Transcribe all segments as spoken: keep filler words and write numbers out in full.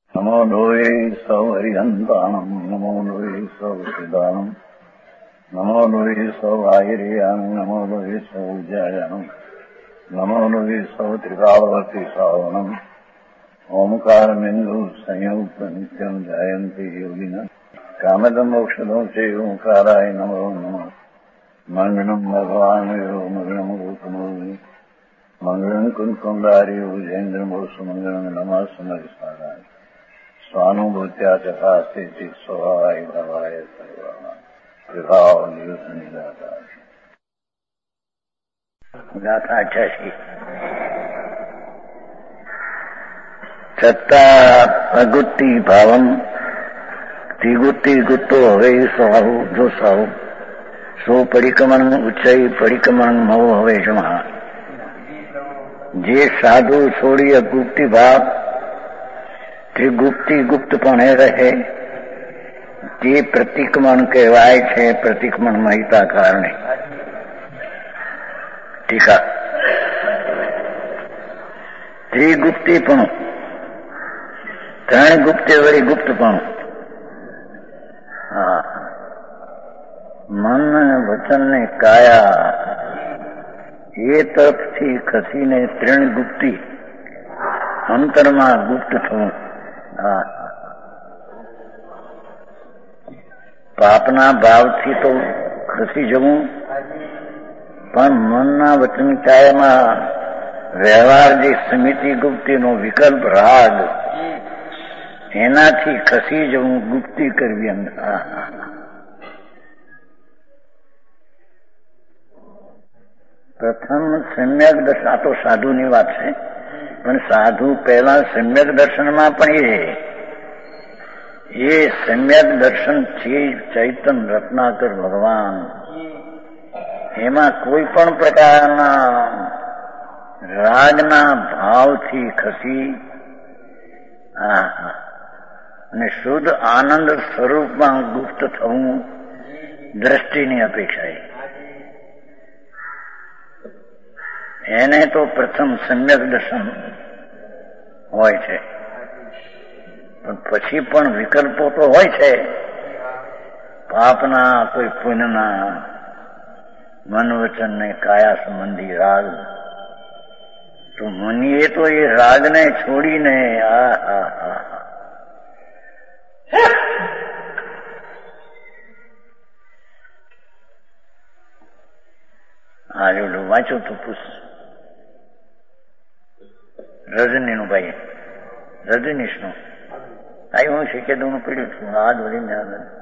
नमो लोये सौहरिहन्ताणम् नमो लोये सौसिदानम् नमो लोये सौभागिर्यानम् नमो लोये सौज्यायानम् नमो लोये सौत्रिकावती सावनम् ओंकारमिन्दु संयुक्त नित्यम् जायन्ति योगिनः कामदम् मोक्षदम् च ओंकाराय नमो नमः मंगलम् भगवान् यो मंगलम् रूपमोहि मंगलम् कुंकुंडारि उजेन्द्रमोसु मंगलम् नमः समरिसाराय स्वानुभूत्या चकास्ते स्वभावाय भवाय सर्वाणाम् विभाव निदाता गाथा छठी सत्ता अगुत्ती भावम त्रिगुत्ती गुत्तो हवे स्वाहु जो साहु सो परिक्रमण उच्चई परिक्रमण महो हवे जमा जे साधु छोड़ी गुप्ती भाव त्रिगुप्ती गुप्तपणे રહે તે પ્રતિક્રમણ કહેવાય છે પ્રતિક્રમણ મહિતા કારણે ટીકા ત્રિગુપ્તીપણું ત્રણ ગુપ્તે વળી ગુપ્તપણું હા મન વચન ને કાયા એ તરફથી ખસીને ત્રણ ગુપ્તી અંતરમાં ગુપ્ત થવું હા પાપના ભાવથી તો ખસી જવું પણ મનના વચન કાયામાં વ્યવહાર જે સમિતિ ગુપ્તીનો વિકલ્પ રાગ એનાથી ખસી જવું ગુપ્તી કરવી અંદર પ્રથમ સમ્યક દર્શન તો સાધુની વાત છે પણ સાધુ પહેલા સમ્યક દર્શનમાં પણ એ એ સમ્યક દર્શન છે ચૈતન રત્નાકર ભગવાન એમાં કોઈ પણ પ્રકારના રાગના ભાવથી ખસી અને શુદ્ધ આનંદ સ્વરૂપમાં ગુપ્ત થવું દ્રષ્ટિની અપેક્ષાએ એને તો પ્રથમ સમ્યક દર્શન હોય છે પણ પછી પણ વિકલ્પો તો હોય છે પાપના કોઈ પુણ્યના મન વચન ને કાયા સંબંધી રાગ તો મુનિએ તો એ રાગને છોડીને આ આ આ આ જો વાંચો તો પૂછ રજનીનું ભાઈ રજનીશનું આ હું શીખેદું પીડ્યું છું હાથ વળીને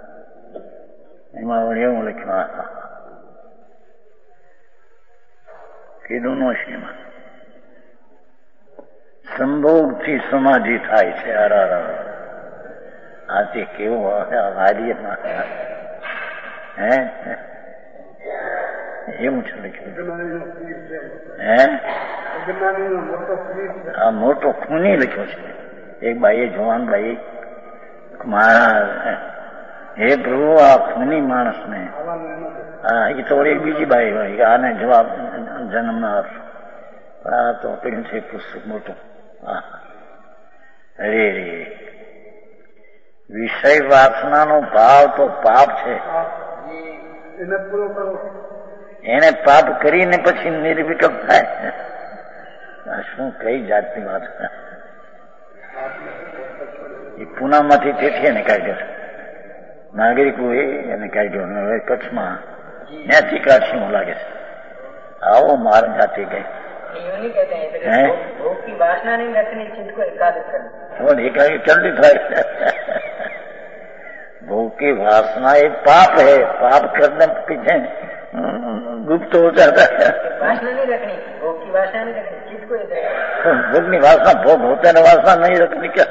એમાં વળી એવું લખ્યું હા કીધું નો છે એમાં સંભોગથી સમાધિ થાય છે આરાર આ તે કેવું હારીમાં હે એવું છે લખ્યું હે આ મોટો ખૂની લખ્યો છે એક બાઈએ જવાન બાઈ મહારાજ હે પ્રભુ આ ખૂની માણસ ને હા એ તો એક બીજી બાઈ હોય આને જવાબ જન્મ ના આપશો પણ આ તો પેલું છે પુસ્તક મોટું હા અરે રે વિષય વાસનાનો ભાવ તો પાપ છે એને પાપ કરીને પછી નિર્વિકલ્પ થાય શું કઈ જાતની વાત એ પૂનામાંથી તેથી એને કાઢ્યો નાગરિકો એને કાઢ્યો હવે કચ્છમાં ત્યાંથી કાઢશે એવું લાગે છે આવો માર જાતિ ગઈ एकाएक जल्दी થાય भोग की वासना एक पाप है, पाप करने पीछे गुप्त हो जाता है। वासना नहीं रखनी, भोग की वासना नहीं रखनी, चीज को भोग की वासना भोग होते न वासना नहीं रखनी क्या?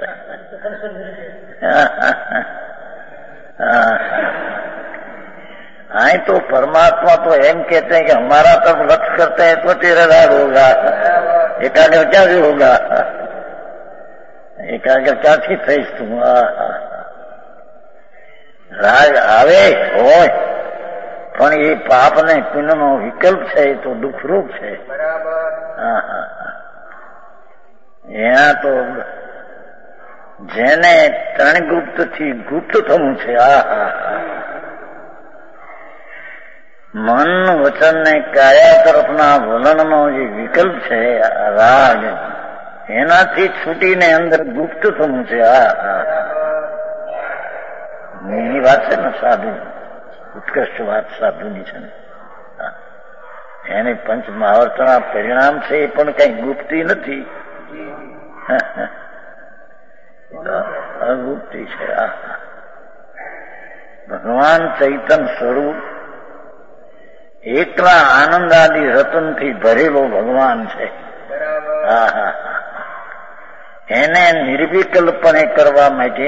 आए तो परमात्मा तो एम कहते हैं कि हमारा तब लक्ष्य करते हैं तो तेरा राग होगा, एकाग्र क्या भी होगा, एकाग्र क्या थी थईस तुम राग आवे हो पण ये पाप ने पुण्य नो विकल्प है तो दुखरूप है। हाँ हाँ यहाँ तो જેને ત્રણ ગુપ્તથી ગુપ્ત થવું છે. આ હા મન વચન ને કાયા તરફના વલણનો જે વિકલ્પ છે રાગ, એનાથી છૂટીને અંદર ગુપ્ત થવું છે. આ હા એની વાત છે ને સાધુ, ઉત્કૃષ્ટ વાત સાધુની છે ને. એને પંચ મહાવર્તના પરિણામ છે એ પણ કઈ ગુપ્તી નથી, અગુપ્તી છે. આ ભગવાન ચૈતન સ્વરૂપ એકલા આનંદાદી રતનથી ભરેલો ભગવાન છે. હા હા એને નિર્વિકલ્પણે કરવા માટે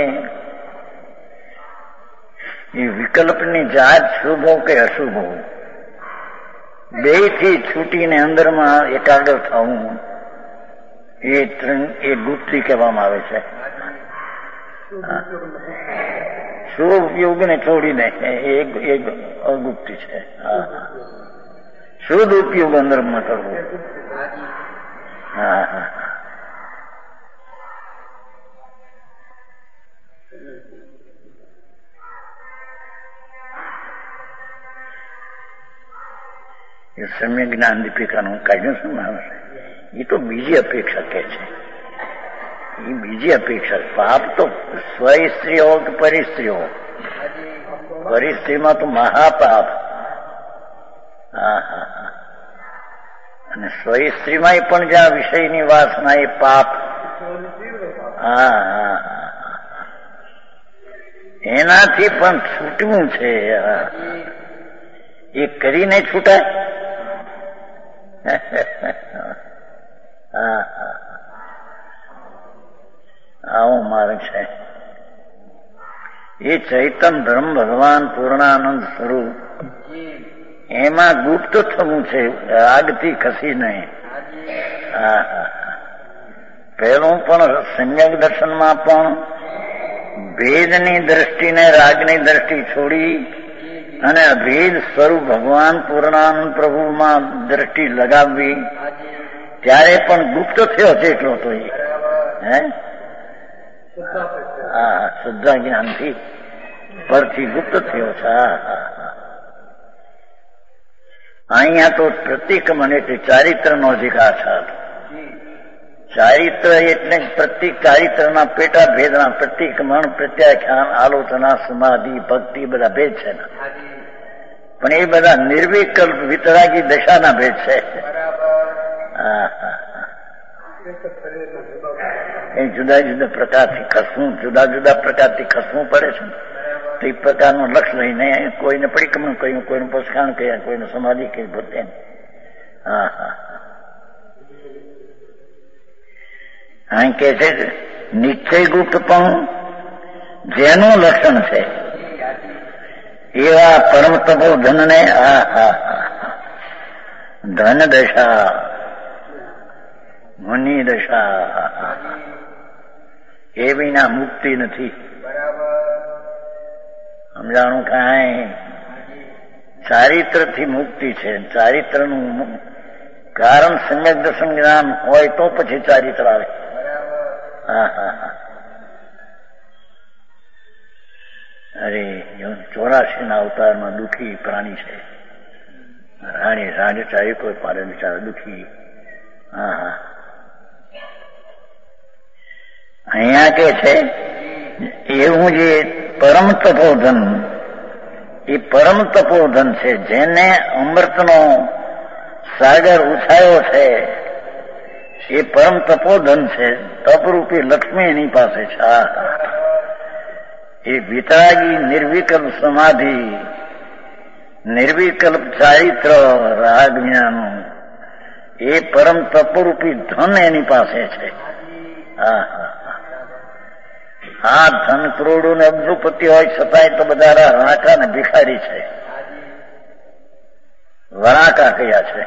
એ વિકલ્પની જાત શુભો કે અશુભો બે થી છૂટીને અંદરમાં એકાગ્ર થવું, એ એ ગુપ્તી કહેવામાં આવે છે. શુભ ઉપયોગને છોડીને એ અગુપ્તી છે. શુદ્ધ ઉપયોગ અંદરમાં કરવો. હા હા એ સમ્યક જ્ઞાન દીપિકાનું કાઢ્યું છે ને, એ તો બીજી અપેક્ષા કે છે. એ બીજી અપેક્ષા. પાપ તો સ્વસ્ત્રી હોય કે પરિસ્ત્રી હોય, પરિસ્ત્રીમાં તો મહાપાપ. હા હા હા અને સ્વસ્ત્રીમાં પણ જ્યાં વિષયની વાસના એ પાપ. હા હા એનાથી પણ છૂટવું છે. એ કરીને છૂટાય. હા હા આવો માર્ગ છે. એ ચૈતન ધર્મ ભગવાન પૂર્ણાનંદ સ્વરૂપ, એમાં ગુપ્ત થવું છે, આગથી ખસી નહીં. હા હા પહેલું પણ સમ્યક દર્શનમાં પણ ભેદની દ્રષ્ટિને રાગની દ્રષ્ટિ છોડી અને અભેદ સ્વરૂપ ભગવાન પૂર્ણાનંદ પ્રભુમાં દ્રષ્ટિ લગાવવી, ત્યારે પણ ગુપ્ત થયો છે એટલો તો. હે હા શુદ્ધ જ્ઞાનથી પરથી ગુપ્ત થયો છે. હા હા અહીંયા તો પ્રતિક્રમણ એટલે ચારિત્રનો અધિકાર છે. ચારિત્ર એટલે પ્રતિક ચારિત્રના પેટા ભેદના પ્રતિક્રમણ, પ્રત્યાખ્યાન, આલોચના, સમાધિ, ભક્તિ બધા ભેદ છે ને. પણ એ બધા નિર્વિકલ્પ વિતરાગી દશાના ભેદ છે. હા હા એ જુદા જુદા પ્રકારથી ખસવું, જુદા જુદા પ્રકારથી ખસવું પડે છે. તો એ પ્રકારનું લક્ષ લઈને કોઈને પરિક્રમણ કહ્યું, કોઈનું પસખાણ કહ્યા, કોઈને સમાધિ કહી પોતે. હા હા અહીં કે છે નિશ્ચય ગુપ્ત પણ જેનું લક્ષણ છે એવા પરમ તપો ધનને આ હા ધન દશા, મુનિ દશા, એ વિના મુક્તિ નથી. સમજાણું કાંઈ ચારિત્રથી મુક્તિ છે. ચારિત્રનું કારણ સમ્યક દર્શન જ્ઞાન હોય તો પછી ચારિત્ર આવે. હા હા હા અરે ચોરાશી ના અવતારમાં દુઃખી પ્રાણી છે. રાણી રાણી ચાહી કોઈ પાડે બિચારા દુઃખી. હા હા અહીંયા કે છે એવું જે પરમ તપોધન, એ પરમ તપોધન છે જેને અમૃતનો સાગર ઉછાયો છે. એ પરમ તપોધન છે, તપરૂપી લક્ષ્મી એની પાસે છે. એ વિતરાગી નિર્વિકલ્પ સમાધિ, નિર્વિકલ્પ ચારિત્ર, રાગ જ્ઞાન, એ પરમ તપરૂપી ધન એની પાસે છે. હા હા આ ધન કરોડો ને અબજોપતિ હોય છતાંય તો બધા રાકા ને ભિખારી છે. વરાકા કયા છે,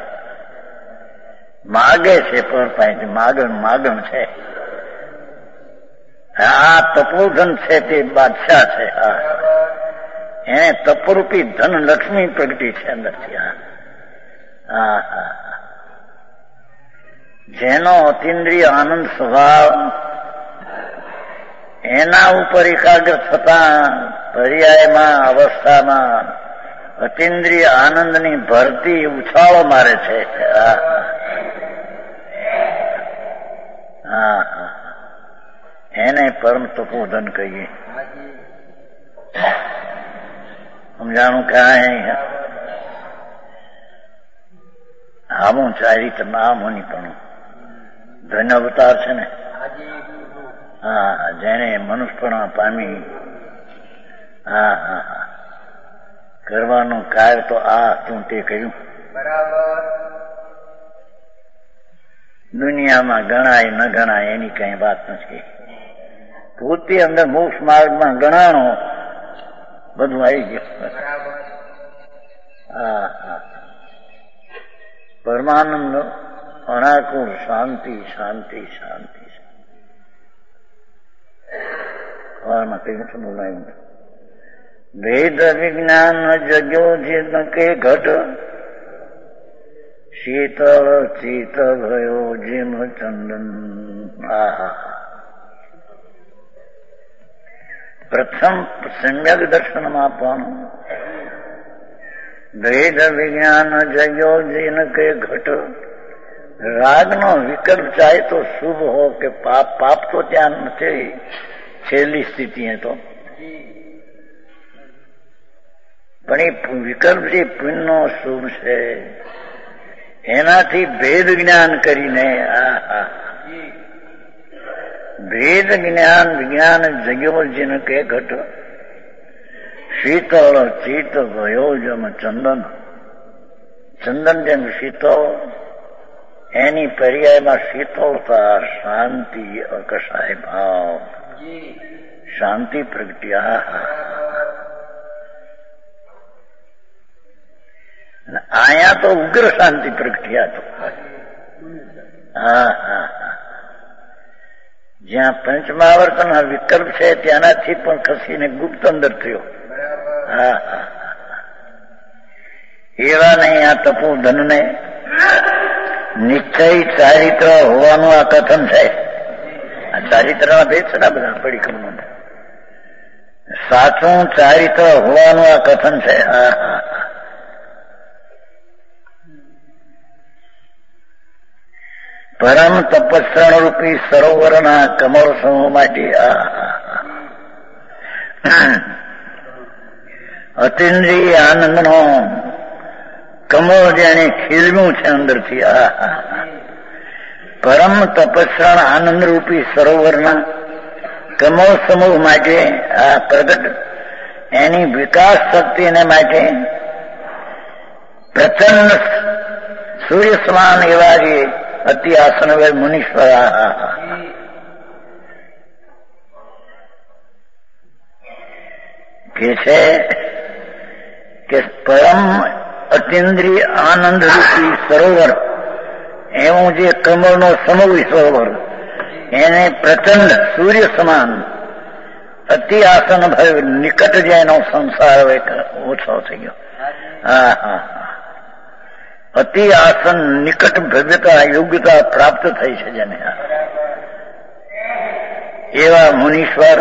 માગે છે પર પાસેથી, માગણ માગણ છે. આ તપોધન છે તે બાદશાહ છે. હા એને તપરૂપી ધન લક્ષ્મી પ્રગટી છે અંદરથી. હા હા જેનો અતિન્દ્રિય આનંદ સ્વભાવ એના ઉપર એકાગ્ર થતા પર્યાયમાં અવસ્થામાં અતિન્દ્રિય આનંદની ભરતી ઉછાળો મારે છે. હા હા એને પરમ તપોધન કહીએ. સમજાણું કાંઈ આવું ચારિત્રમાં મુનિપણું ધન અવતાર છે ને. હા જેને મનુષ્યપણા પામી હા હા હા કરવાનું કાર્ય તો આ હતું તે કહ્યું. બરાબર. દુનિયામાં ગણાય ન ગણાય એની કઈ વાત નથી. પોતે અંદર મોક્ષ માર્ગમાં ગણાણો બધું આવી ગયું. હા હા પરમાનંદ અણાકુળ શાંતિ શાંતિ શાંતિ. સવારમાં કઈ નથી બોલાયું. વેદ વિજ્ઞાન જગ્યો જીન કે ઘટ શીતળ ચિત ભયો જીમ ચંદન. આહા પ્રથમ સમ્યક દર્શનમાં પણ વેદ વિજ્ઞાન જગ્યો જીન કે ઘટ રાગનો વિકલ્પ ચાહે તો શુભ હો કે પાપ. પાપ તો ત્યાં નથી, છેલ્લી સ્થિતિ હે તો. પણ એ વિકલ્પ જે પુણ્યનો શુભ છે એનાથી ભેદ જ્ઞાન કરીને આ ભેદ જ્ઞાન વિજ્ઞાન જગ્યો જેન કે ઘટ શીતળ ચિત ભયો જમ ચંદન. ચંદન જેમ શીતળ એની પર્યાયમાં શીતળતા શાંતિ અકસાય ભાવ શાંતિ પ્રગટ્યા. આયા તો ઉગ્ર શાંતિ પ્રગટ્યા તો. હા હા જ્યાં પંચમાવર્તન વિકલ્પ છે ત્યાંનાથી પણ ખસીને ગુપ્ત અંદર થયો. હા હા એવા નહીં આ તપોધન ને નિશ્ચય ચારિત્ર હોવાનું આ કથન છે. આ ચારિત્રના ભેદ છે બધા પડીકરનું સાચું ચારિત્ર હોવાનું આ કથન છે. હા હા પરમ તપસ્રણ રૂપી સરોવરના કમળ સમૂહ માટે અતિન્દ્રિય આનંદનો કમળ જેને ખીલવું છે અંદરથી. આ પરમ તપસ્રણ આનંદ રૂપી સરોવરના કમળ સમૂહ માટે આ પ્રગટ એની વિકાસ શક્તિને માટે પ્રચંડ સૂર્ય સમાન એવા જે અતિ આસન મુનીશ્વર કે છે કે પરમ અતિન્દ્રિય આનંદ રૂપી સરોવર એવું જે કમળનો સમૂહ સરોવર એને પ્રચંડ સૂર્ય સમાન અતિ આસન ભય નિકટ જેનો સંસાર ઓછો થઈ ગયો. હા હા અતિ આસન નિકટ ભવ્યતા યોગ્યતા પ્રાપ્ત થઈ છે જેને એવા મુનીશ્વર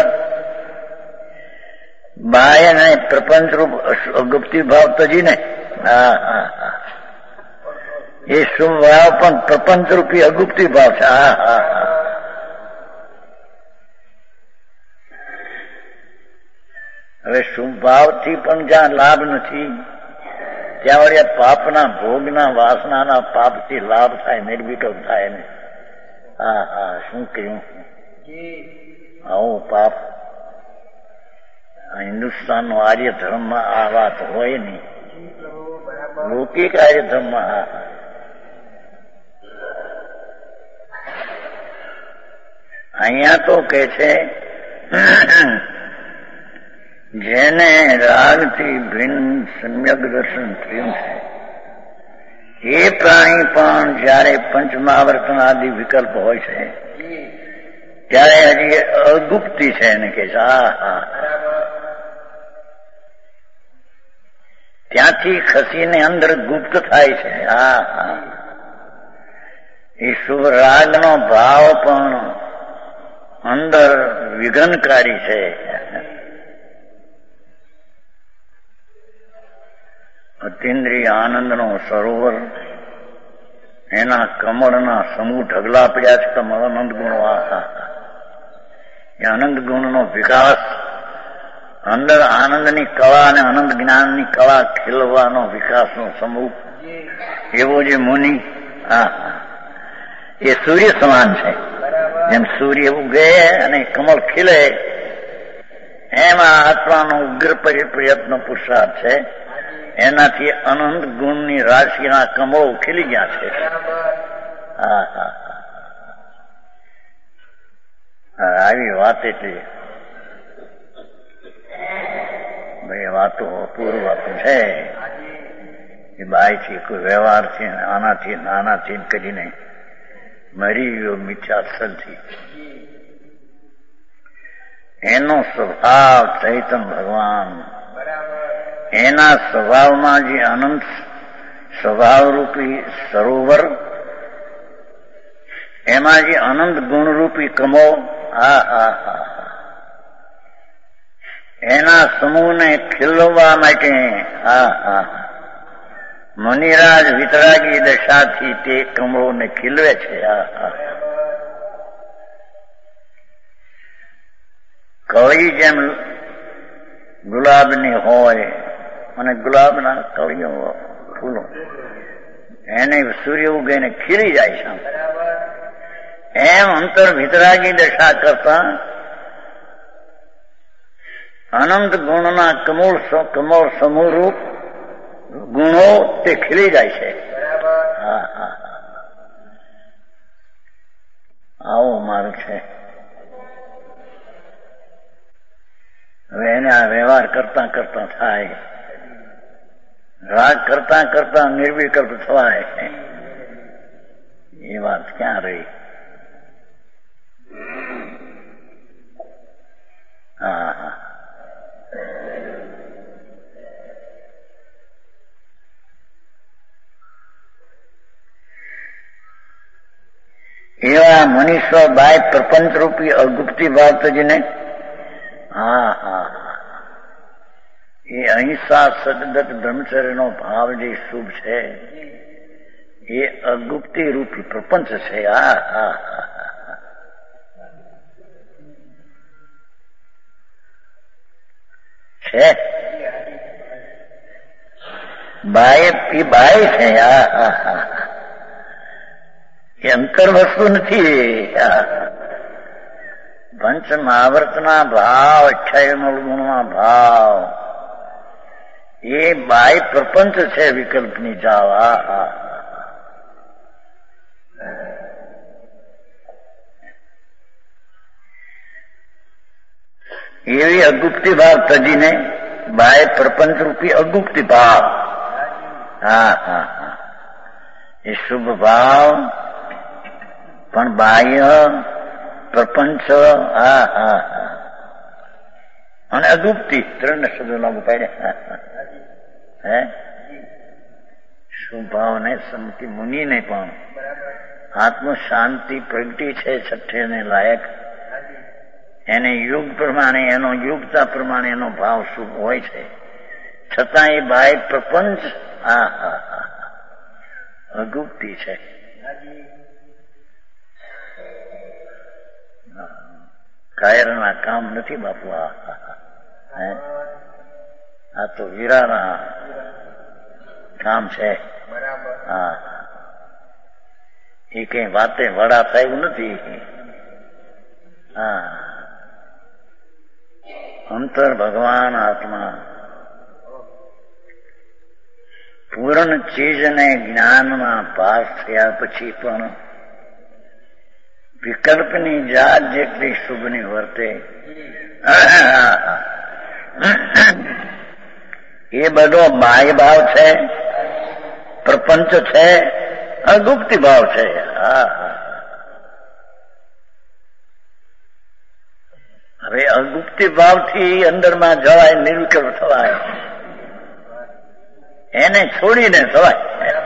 બાહ્ય ને પ્રપંચ રૂપ ગુપ્તિ ભાવ તજીને હા હા હા એ શુભ ભાવ પણ પ્રપંચ રૂપી અગુપ્તિ ભાવ છે. હા હા હા હવે શુભ ભાવથી પણ જ્યાં લાભ નથી ત્યાં વળી પાપના ભોગના વાસનાના પાપથી લાભ થાય નિર્વિકલ્પ થાય ને. હા હા શું કહ્યું આવું પાપ હિન્દુસ્તાનનો આર્ય ધર્મમાં આ વાત હોય નહીં. લૌકિક આર્ય ધર્મમાં હા અહીંયા તો કે છે જેને રાગથી ભિન્ન સમ્યક દર્શન થયું છે એ પ્રાણી પણ જયારે પંચમાવર્તન આદિ વિકલ્પ હોય છે ત્યારે હજી અગુપ્તિ છે એને કે છે. હા હા ત્યાંથી ખસીને અંદર ગુપ્ત થાય છે. હા હા એ શુભ રાગનો ભાવ પણ અંદર વિઘ્નકારી છે. અતિન્દ્રિય આનંદનો સરોવર, એના કમળના સમૂહ ઢગલા પડ્યા છે. કમળ અનંત ગુણો, આખા એ અનંત ગુણનો વિકાસ, અંદર આનંદની કળા અને અનંત જ્ઞાનની કળા ખીલવાનો વિકાસનો સમૂહ, એવો જે મુનિ, હા એ સૂર્ય સમાન છે. જેમ સૂર્ય ઉગે અને કમળ ખીલે, એમાં આત્માનો ઉગ્ર પ્રયત્ન પુરુષાર્થ છે. એનાથી અનંત ગુણની રાશિના કમળો ખીલી ગયા છે. હા હા આવી વાત એટલી ભાઈ વાતો પૂર્વ વાતો છે. એ બાયથી કોઈ વ્યવહારથી આનાથી નાનાથી કરીને મરી ગયો મિથ્યાસલથી. એનો સ્વભાવ ચૈતન ભગવાન, એના સ્વભાવમાં જે અનંત સ્વભાવરૂપી સરોવર, એમાં જે અનંત ગુણરૂપી કમો, હા હા હા એના સમૂહને ખીલવા માટે, હા હા મુનિરાજ વિતરાગી દશાથી તે કમળોને ખીલવે છે. હા હા કળી જેમ ગુલાબની હોય અને ગુલાબના કળીઓ ફૂલો એને સૂર્ય ઉગીને ખીલી જાય છે. એમ અંતર વિતરાગી દશા કરતા અનંત ગુણના કમળ કમળ સમૂહરૂપ ગુણો તે ખીલી જાય છે. હા હા આવો માર્ગ છે. હવે એને આ વ્યવહાર કરતા કરતા થાય, રાગ કરતા કરતા નિર્વિકલ્પ થવાય, એ વાત ક્યાં રહી? હા હા એવા મનુષ્ય બાય પ્રપંચરૂપી અગુપ્તી ભાવ તજીને, હા હા એ અહિંસા સદગત બ્રહ્મચર્યનો ભાવ જે શુભ છે એ અગુપ્તી રૂપી પ્રપંચ છે. હા હા છે બાય એ બાય છે. હા હા હા એ અંતર વસ્તુ નથી. પંચ મહાવર્તના ભાવ, અઠ્યાવીસ ગુણના ભાવ, એ બાય પ્રપંચ છે વિકલ્પની જાવ. હા હા એવી અગુપ્તિ ભાવ તજીને બાય પ્રપંચ રૂપી અગુપ્તિ ભાવ. હા હા હા એ શુભ ભાવ પણ બાહ્ય પ્રપંચ, હા હા હા અને અગુપ્તિ ત્રણ શબ્દો લાગુ પાડ્યા. હે શુભ ભાવને સમતિ મુનિને પણ આત્મ શાંતિ પ્રગટી છે છઠ્ઠે ને લાયક. એને યુગ પ્રમાણે, એનો યુગતા પ્રમાણે એનો ભાવ શુભ હોય છે. છતાં એ બાય પ્રપંચ, હા હા હા અગુપ્તિ છે. કાયરના કામ નથી બાપુ. આ તો વીરાના કામ છે. હા એ કઈ વાતે વડા થયું નથી. હા અંતર ભગવાન આત્મા પૂર્ણ ચીજને જ્ઞાનમાં પાસ થયા પછી પણ વિકલ્પની જાત જેટલી શુભની વર્તે એ બધો બાહ્ય ભાવ છે, પ્રપંચ છે, અગુપ્તિ ભાવ છે. હા હવે અગુપ્તિ ભાવથી અંદરમાં જવાય, નિર્વિકલ્પ થવાય, એને છોડીને થવાય.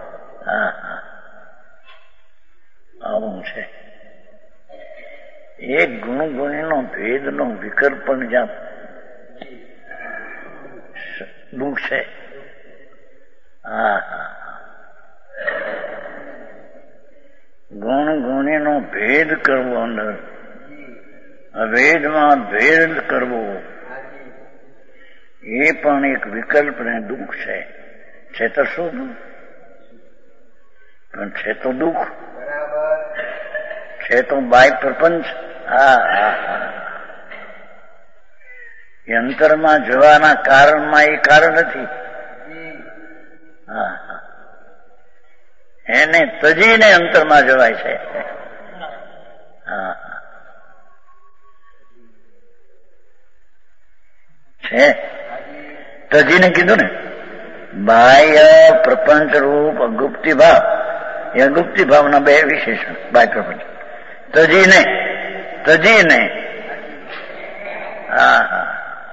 હા હા આવું છે. એ ગુણ ગુણીનો ભેદનો વિકલ્પ પણ જ્યાં દુઃખ છે. હા હા ગુણ ગુણીનો ભેદ કરવો, અંદર અભેદમાં ભેદ કરવો, એ પણ એક વિકલ્પ ને દુઃખ છે. છે તો શું? પણ છે તો દુઃખ, છે તો બાય પ્રપંચ. હા હા હા એ અંતરમાં જવાના કારણમાં એ કારણ નથી. હા હા એને તજીને અંતરમાં જવાય છે. હા છે તજીને કીધું ને, બાહ્ય પ્રપંચ રૂપ અગુપ્તિ ભાવ, એ અગુપ્તિ ભાવના બે વિશેષણ. બાહ્ય પ્રપંચ તજીને, તજીને. હા હા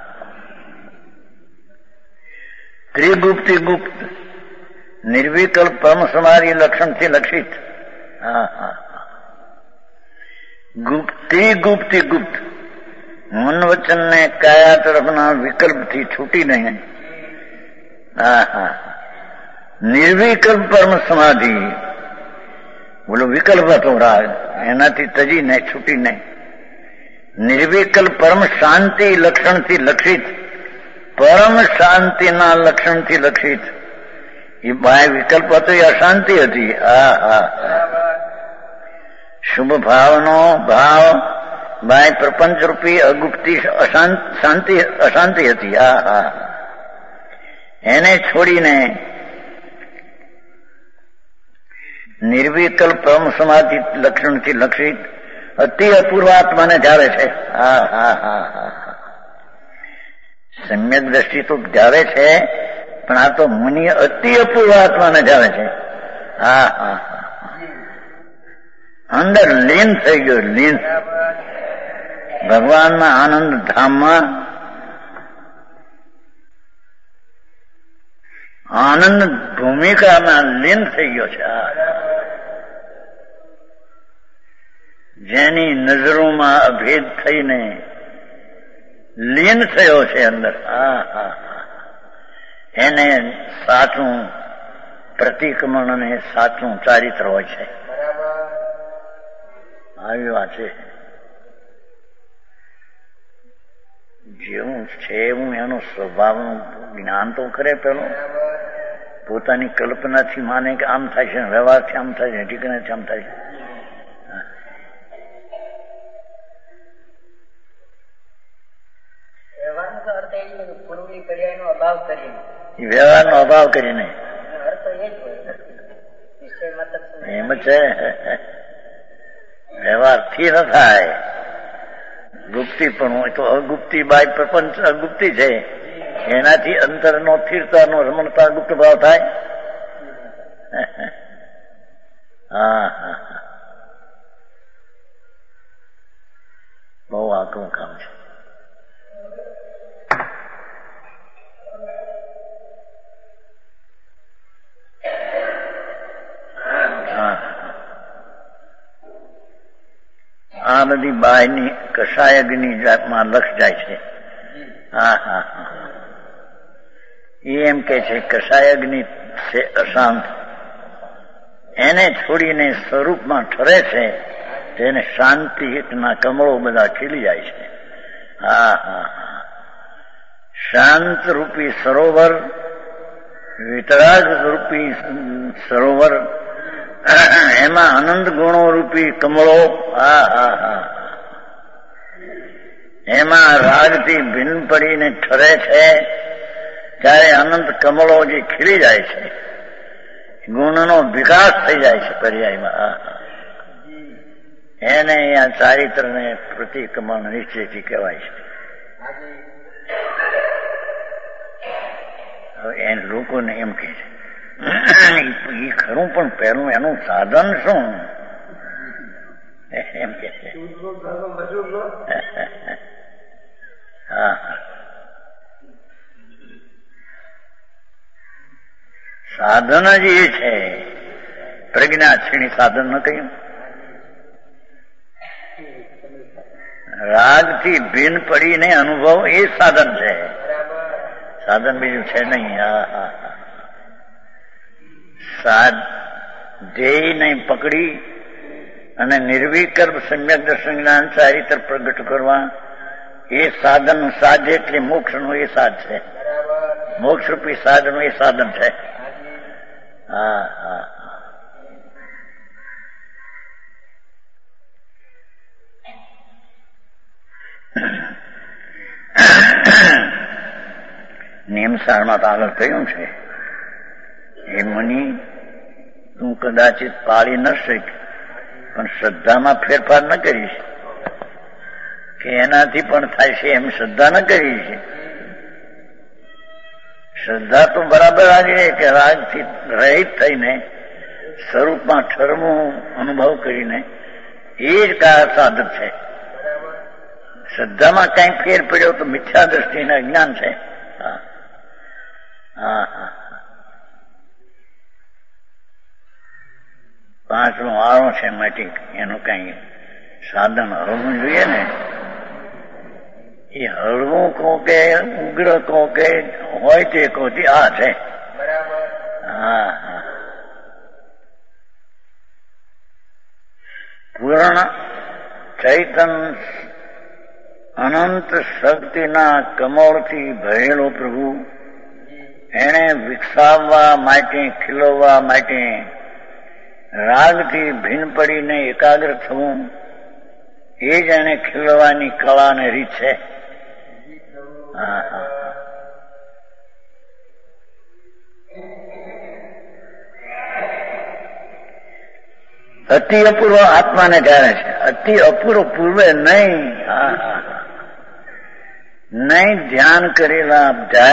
ત્રિગુપ્તિ ગુપ્ત નિર્વિકલ્પ પરમ સમાધિ લક્ષણથી લક્ષિત. હા હા ગુપ્તિ ગુપ્તિ ગુપ્ત મન વચન ને કાયા તરફના વિકલ્પથી છૂટી નહીં. હા હા નિર્વિકલ્પ પરમ સમાધિ, બોલો વિકલ્પ હતો રાગ, એનાથી તજી નહીં, છૂટી નહીં. નિર્વિકલ્પ પરમ શાંતિ લક્ષણથી લક્ષિત, પરમ શાંતિના લક્ષણથી લક્ષિત. એ બાય વિકલ્પ હતો, એ અશાંતિ હતી. હા હા શુભ ભાવનો ભાવ બાય પ્રપંચ રૂપી અગુપ્તિ શાંતિ અશાંતિ હતી. હા હા એને છોડીને નિર્વિકલ્પ પરમ સમાધિ લક્ષણથી લક્ષિત અતિ અપૂર્વાત્માને જાવે છે. હા હા હા હા સમ્યક દ્રષ્ટિ તો જાવે છે, પણ આ તો મુનિ અતિ અપૂર્વાત્માને જાવે છે. હા હા અંદર લીન થઈ ગયો, લીન ભગવાનના આનંદ ધામમાં, આનંદ ભૂમિકામાં લીન થઈ ગયો છે. જેની નજરોમાં અભેદ થઈને લીન થયો છે અંદર. હા હા એને સાચું પ્રતિક્રમણ અને સાચું ચારિત્ર હોય છે. આવી વાત છે. જેવું છે એવું એનું સ્વભાવનું જ્ઞાન તો કરે. પેલો પોતાની કલ્પનાથી માને કે આમ થાય છે, વ્યવહારથી આમ થાય છે, ઠીકણાથી આમ થાય છે. વ્યવહારનો અભાવ કરીને એમ છે. વ્યવહારથી ન થાય. ગુપ્તિ પણ હોય તો અગુપ્તિ બાય પ્રપંચ અગુપ્તિ છે, એનાથી અંતરનો સ્થિરતાનો રમણતા ગુપ્ત ભાવ થાય. હા હા બહુ આકરું કામ છે. આ બધી બાયની કષાયગની જાતમાં લક્ષ જાય છે. હા હા હા એ એમ કે છે કષાયગ્નિ છે અશાંત, એને છોડીને સ્વરૂપમાં ઠરે છે, તેને શાંતિના કમળો બધા ખીલી જાય છે. હા હા હા શાંત રૂપી સરોવર, વિતરાગ રૂપી સરોવર, એમાં આનંદ ગુણો રૂપી કમળો. હા હા હા એમાં રાગથી ભિન્ન પડીને ઠરે છે, ત્યારે અનંત કમળો જે ખીલી જાય છે, ગુણનો વિકાસ થઈ જાય છે પર્યાયમાં. એને આ ચારિત્રને પ્રતિક્રમણ નિશ્ચયથી કહેવાય છે. હવે એ લોકોને એમ કહે છે એ ખરું, પણ પહેલું એનું સાધન શું એમ કે છે. હા સાધન જ એ છે. પ્રજ્ઞા છીણી સાધન ન કહ્યું. રાગથી ભિન્ન પડીને અનુભવ એ સાધન છે, સાધન બીજું છે નહીં. હા હા હા સાધ ધ્યેયને પકડી અને નિર્વિકલ્પ સમ્યક દર્શન જ્ઞાન સારી તરફ પ્રગટ કરવા એ સાધન સાધે એટલે મોક્ષનું એ સાધ છે, મોક્ષરૂપી સાધનું એ સાધન છે. હા હા નિયમસારમાં તો આગળ કહ્યું છે, એ મુનિ તું કદાચિત પાળી ન શીખ પણ શ્રદ્ધામાં ફેરફાર ન કરીશ કે એનાથી પણ થાય છે એમ શ્રદ્ધા ન કરી છે. શ્રદ્ધા તો બરાબર આવી કે રાગથી રહિત થઈને સ્વરૂપમાં ઠરવું અનુભવ કરીને એ જ કા સાધક છે. શ્રદ્ધામાં કઈ ફેર પડ્યો તો મિથ્યા દ્રષ્ટિને અજ્ઞાન છે. હા હા હા પાંચમો વાળો છે મેટિક, એનું કઈ સાધન હળવું જોઈએ ને. એ હળવું કહો કે ઉગ્ર કહો કે હોય તે કહો તે આ છે. હા હા પૂર્ણ ચૈતન અનંત શક્તિના કમળથી ભરેલો પ્રભુ એને વિકસાવવા માટે, ખીલવવા માટે રાગથી ભિન્ન પડીને એકાગ્ર થવું એ જ એને ખીલવાની કળા અને રીત છે. હા હા અતિ અપૂર્વ આત્માને જાણે છે, અતિ અપૂર્વ પૂર્વે નહીં. હા હા નહીં ધ્યાન કરેલા,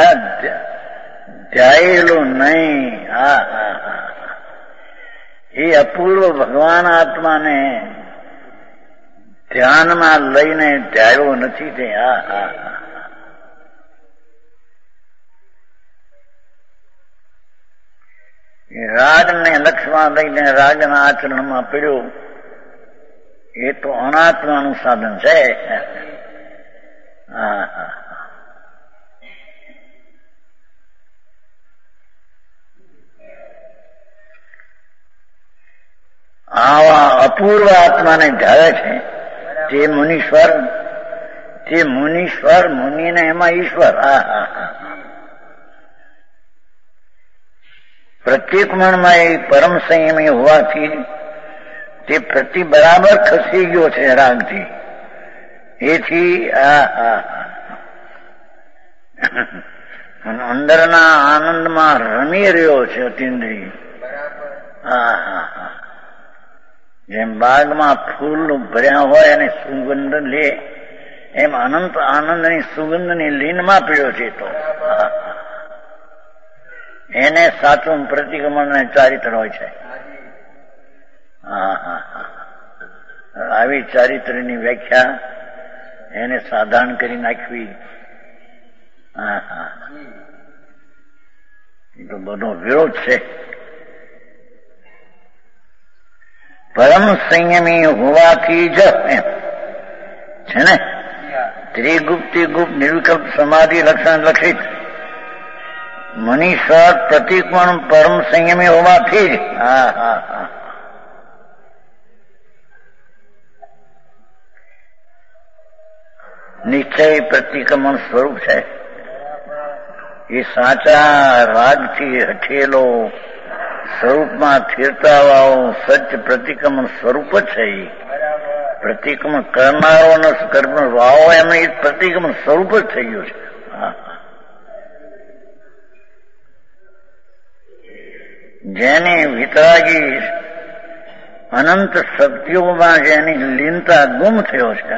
ધ્યાયેલું નહીં. હા હા હા એ અપૂર્વ ભગવાન આત્માને ધ્યાનમાં લઈને ધ્યાયો નથી તે. હા હા હા રાગને લક્ષમાં લઈને રાગના આચરણમાં પડ્યો એ તો અનાત્માનું સાધન છે. હા હા આવા અપૂર્વ આત્માને ધારે છે તે મુનીશ્વર, તે મુનીશ્વર, મુનિને એમાં ઈશ્વર. હા હા હા પ્રત્યેક મનમાં એ પરમ સંયમી હોવાથી તે પ્રતિ બરાબર ખસી ગયો છે રાગથી. એથી આ હા અંદરના આનંદમાં રમી રહ્યો છે અતિન્દ્રિય. હા હા હા જેમ બાગમાં ફૂલ ભર્યા હોય અને સુગંધ લે એમ અનંત આનંદની સુગંધની લીનમાં પીડ્યો છે. તો એને સાચું પ્રતિક્રમણ ચારિત્ર હોય છે. હા હા હા આવી ચારિત્રની વ્યાખ્યા એને સાધારણ કરી નાખવી. હા હા એ તો બધો વિરોધ છે. પરમ સંયમી હોવાથી જ એમ છે ને ત્રિગુપ્તિ ગુપ્ત નિર્વિકલ્પ સમાધિ લક્ષણ લક્ષિત મનીશ્વર પ્રતિક પણ પરમ સંયમી હોવાથી જ. હા હા હા નિશ્ચય પ્રતિક્રમણ સ્વરૂપ છે. એ સાચા રાગથી હઠેલો સ્વરૂપમાં સ્થિરતાવાળો સચ્ચ પ્રતિક્રમણ સ્વરૂપ જ છે. પ્રતિક્રમણ કરનારો અને કર્મ વાવો એમ એ પ્રતિક્રમણ સ્વરૂપ જ થઈ ગયું છે. જેને વિતરાગી અનંત શક્તિઓમાં જેની લીનતા ગુમ થયો છે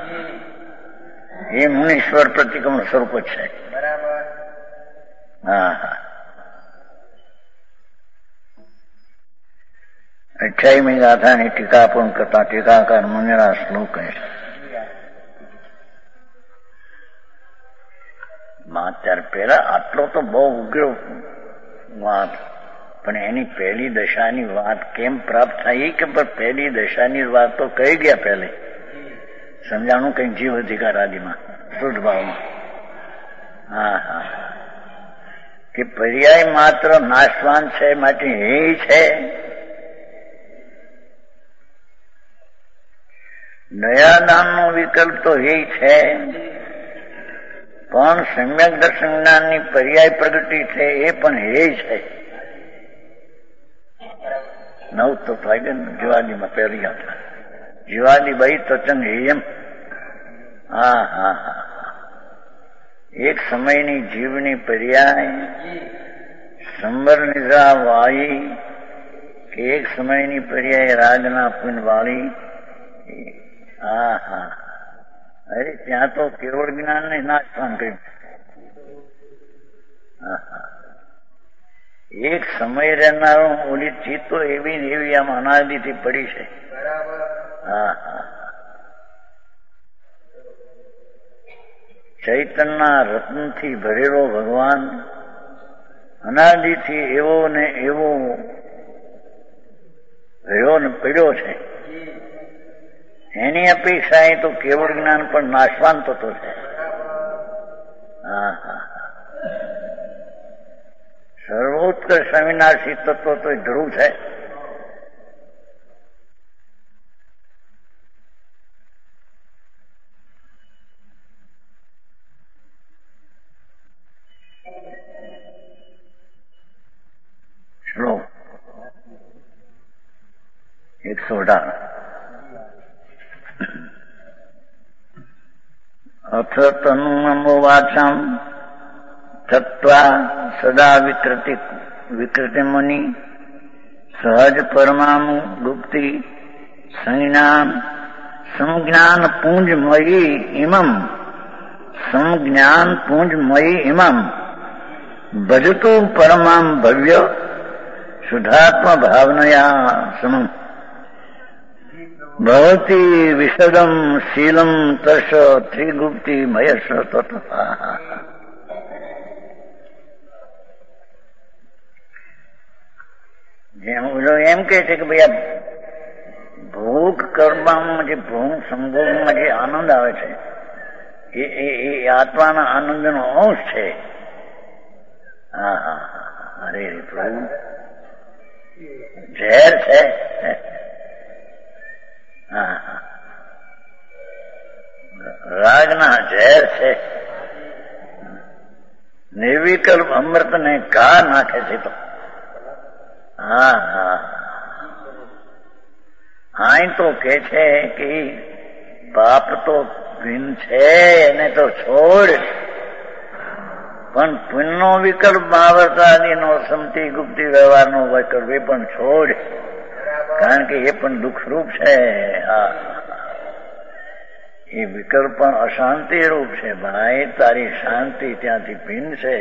એ મુનીશ્વર પ્રતિક્રમણ સ્વરૂપ જ છે. હા હા અઠ્યાવીમી ગાથાની ટીકા પૂર્ણ કરતા ટીકાકાર મુનિના શ્લોક કહે છે. અત્યારે પેલા આટલો તો બહુ ઉગ્ર વાત, પણ એની પહેલી દશાની વાત કેમ પ્રાપ્ત થાય કે પહેલી દશાની વાત તો કહી ગયા પહેલે. સમજાણું કઈ જીવ અધિકાર આદિમાં શુદ્ધ ભાવમાં. હા હા કે પર્યાય માત્ર નાશવાન છે માટે હે છે. દયાદાનનો વિકલ્પ તો હે છે, પણ સમ્યક દર્શન જ્ઞાનની પર્યાય પ્રગતિ છે એ પણ હે છે. નવ તો ફાયદે જીવાદીમાં પહેરી હતા જીવાદી ભાઈ તચન હેયમ. હા હા હા એક સમયની જીવની પર્યાય સંબર નિદ્રા વાળી કે એક સમયની પર્યાય રાગના પુન વાળી. હા હા અરે ત્યાં તો કેવળ જ્ઞાન ને નાશવાન કર્યું. હા હા એક સમય રહેનારો ઓલી ચિત્ત તો એવી ને એવી આમ અનાદિથી પડી છે. હા હા ચૈતનના રત્નથી ભરેલો ભગવાન અનાદિથી એવો ને એવો રહ્યો ને પડ્યો છે. એની અપેક્ષા એ તો કેવળ જ્ઞાન પણ નાશવાન થતો છે. હા હા સર્વોત્કર્ષ અવિનાશી તત્વ તો ધ્રુવ છે. શ્લોક એકસો અઢાર અથ તનુ વાચામ તત્વા સદા વિકૃતિ વિકૃતિ મુનિ સહજ પરમાણુ ગુપ્તિ સંજ્ઞાન સંજ્ઞાન પુંજમયી ઇમમ સંજ્ઞાન પુંજમયી ઇમમ ભજતુ પરમામ ભવ્ય શુદ્ધાત્મ ભાવનયા સમમ ભવતી વિશદમ શીલમ તર્ષ ત્રિગુપ્તિ મયશ તથા. જેમ એમ કે છે કે ભાઈ આ ભોગ કરવામાં જે ભોગ સંભોગમાં જે આનંદ આવે છે એ એ આત્માના આનંદનો અંશ છે. હા હા અરે પ્રભુ ઝેર છે. હા હા રાગના ઝેર છે. નિર્વિકલ્પ અમૃતને કા નાખે છે તો. હા હા અહીં તો કે છે કે પાપ તો ભીન છે એને તો છોડ, પણ પુણ્યનો વિકલ્પ મહાવર્તાદિનો સમતી ગુપ્તિ વ્યવહારનો વિકલ્પ એ પણ છોડ, કારણ કે એ પણ દુઃખરૂપ છે. હા એ વિકલ્પ પણ અશાંતિ રૂપ છે. ભાઈ તારી શાંતિ ત્યાંથી ભિન્ન છે.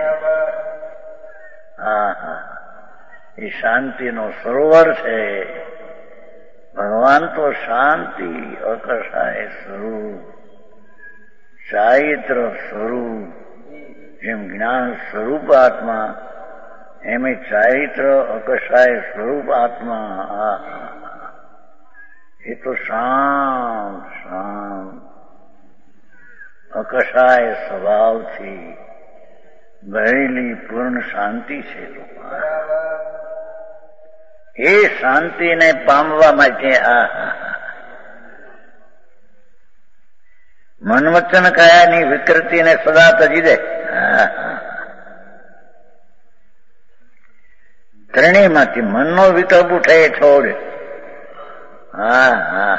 હા હા એ શાંતિનો સરોવર છે. ભગવાન તો શાંતિ અકષાય સ્વરૂપ, ચારિત્ર સ્વરૂપ. જેમ જ્ઞાન સ્વરૂપ આત્મા એમ ચારિત્ર અકષાય સ્વરૂપ આત્મા. આ એ તો શાંત શાંત અકષાય સ્વભાવથી ભરેલી પૂર્ણ શાંતિ છે. એ શાંતિને પામવા માટે આ મન વચન કાયાની વિકૃતિને સદા તજી દે. ત્રણેયમાંથી મનનો વિકલ્પ ઉઠે એ છોડ. હા હા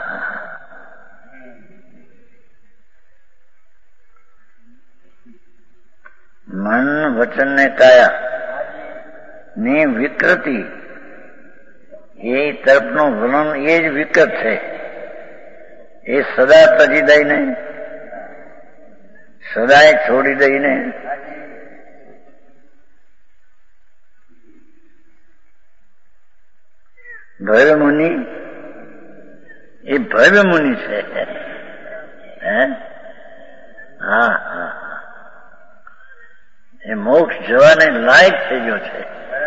મન વચન ને કાયા ની વિકૃતિ એ તરફનું વલણ એ જ વિકૃત છે. એ સદા તજી દઈને સદાય છોડી દઈને ભવ્ય મુનિ એ ભવ્ય મુનિ છે. હે હા હા એ મોક્ષ જવાને લાયક થઈ ગયો છે.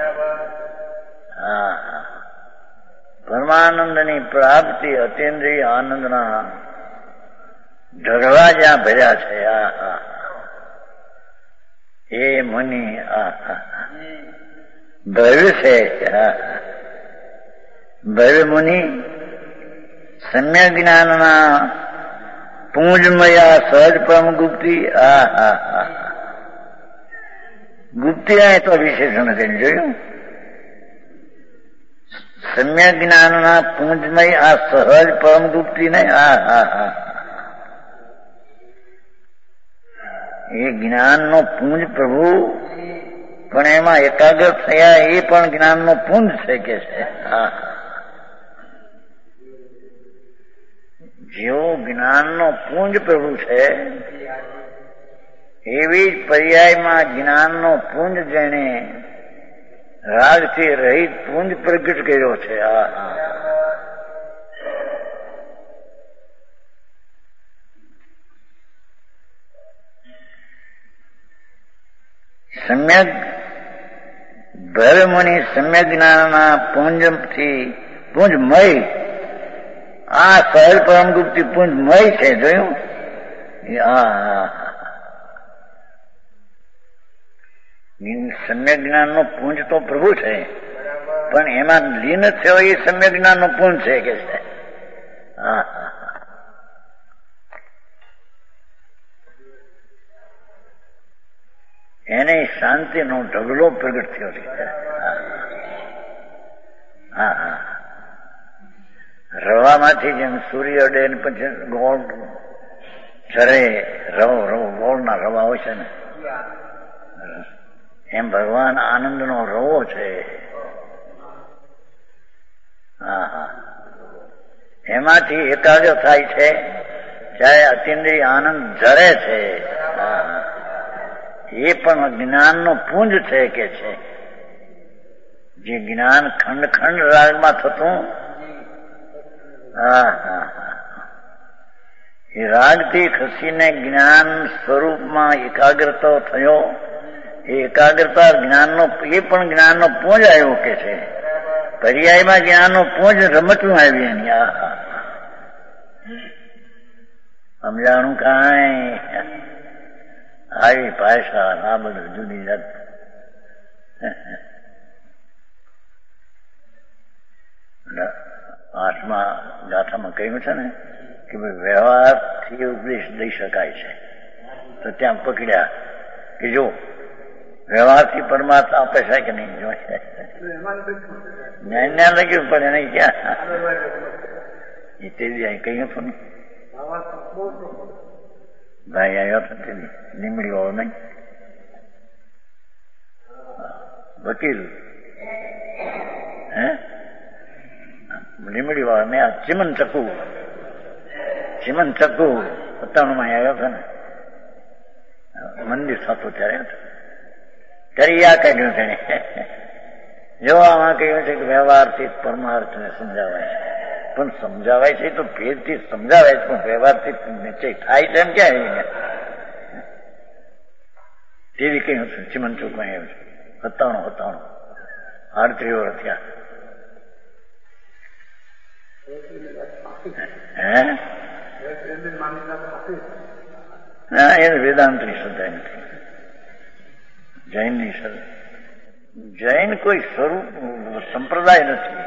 હા હા પરમાનંદની પ્રાપ્તિ અતિન્દ્રિય આનંદના ઢગલા જ્યાં ભર્યા છે આ હા એ મુનિ આ હા ભવ્ય છે હા ભવ્ય મુનિ સમ્યક જ્ઞાનના પૂંજમયા સહજ પરમ ગુપ્તિ આ હા હા ગુપ્તિ આ તો વિશેષણ કરી જોયું. સમ્યક જ્ઞાનના પૂંજમય આ સહજ પરમ ગુપ્તિ ને આ હા હા એ જ્ઞાનનો પૂંજ પ્રભુ પણ એમાં એકાગ્ર થયા એ પણ જ્ઞાનનો પૂંજ છે કે છે હા જેવો જ્ઞાનનો પૂંજ પ્રભુ છે એવી જ પર્યાયમાં જ્ઞાનનો પૂંજ જેણે રાગથી રહિત પૂંજ પ્રગટ કર્યો છે આ સમ્યક ભવ્ય મુનિ સમ્યક જ્ઞાનના પૂંજથી પૂંજમય આ સહજ પરમ ગુપ્તિ પૂંજમય છે જોયું આ સમ્યક જ્ઞાનનો પૂંજ તો પ્રભુ છે પણ એમાં લીન થયો એ સમ્યક જ્ઞાનનો પૂંજ છે કે છે હા એને શાંતિનો ઢગલો પ્રગટ થયો છે હા હા રવામાંથી જેમ સૂર્ય અડે પછી ગોળ ચરે રવો રવો ગોળના રવા હોય છે ને એમ ભગવાન આનંદનો રવો છે હા હા એમાંથી એકાગ્ર થાય છે ત્યારે અતિન્દ્રિય આનંદ ઝરે છે હા હા એ પણ જ્ઞાનનો પુંજ છે કે છે જે જ્ઞાન ખંડ ખંડ રાગમાં થતું હા હા એ રાગથી ખસીને જ્ઞાન સ્વરૂપમાં એકાગ્રતા થયો એ એકાગ્રતા જ્ઞાનનો એ પણ જ્ઞાનનો પૂંજ આવ્યો કે છે પર્યાયમાં જ્ઞાનનો પૂંજ રમતું આવ્યું એની આ સમજાણું કાંઈ આવી ભાષા આ બધું જુદી જાત આઠમા ગાથામાં કહ્યું છે ને કે ભાઈ વ્યવહારથી ઉપદેશ દઈ શકાય છે તો ત્યાં પકડ્યા કે જો વ્યવહારથી પરમાત્મા આપે છે કે નહીં જો જ્ઞાન ના લખ્યું પણ નહીં ક્યાં એ તેવી અહીં કહ્યું હતું ને ભાઈ આવ્યો હતો તે લીમડી વાળો નહીં વકીલ હે લીમડી વાળો ને આ ચિમન ચક્કુ ચિમન ચક્કુ સત્તાણુંમાં આવ્યો હતો ને મંદિર થતું ત્યારે ત્યારે આ કાઢ્યું તેને જો આમાં કહ્યું છે કે વ્યવહારથી પરમાર્થને સમજાવાય છે પણ સમજાવાય છે તો ભેદથી સમજાવાય છે પણ વ્યવહારથી નિશ્ચય થાય છે એમ ક્યાં આવી તેવી કહ્યું છે ચિમન ચોકમાં આવ્યું છે સત્તાણું સત્તાણું આડત્રીસ વર્ષ થયા હે ના એ વેદાંતની શ્રદ્ધા નથી જૈનની શ્રદ્ધા જૈન કોઈ સ્વરૂપ સંપ્રદાય નથી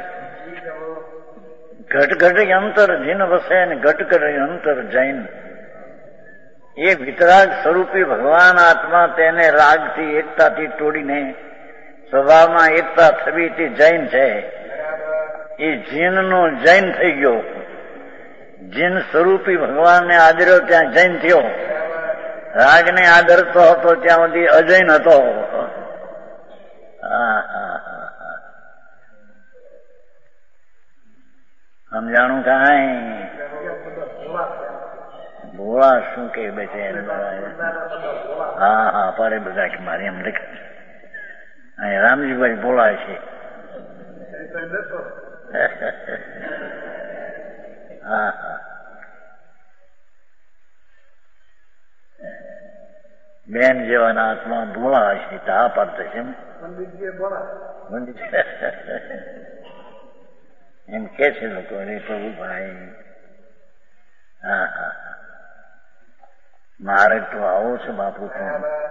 ઘટ ઘટ અંતર જીન વસે ને ઘટ ઘટ અંતર જૈન એ વિતરાગ સ્વરૂપી ભગવાન આત્મા તેને રાગથી એકતાથી તોડીને સ્વભાવમાં એકતા થવી તે જૈન છે એ જીનનો જૈન થઈ ગયો જીન સ્વરૂપી ભગવાનને આદર્યો ત્યાં જૈન થયો રાગને આદરતો હતો ત્યાં સુધી અજૈન હતો સમજાણું કાંઈ ભોળા શું કે બેસે હા હા પારે બધા કે મારી એમ લખે છે રામજીભાઈ ભોળા છે હા હા બેન જેવાના આત્મા ભોળા છે તો આ પાડતો છે એમ કે છે લોકો અરે પ્રભુભાઈ હા હા માર્ગ તો આવો છે બાપુ, તો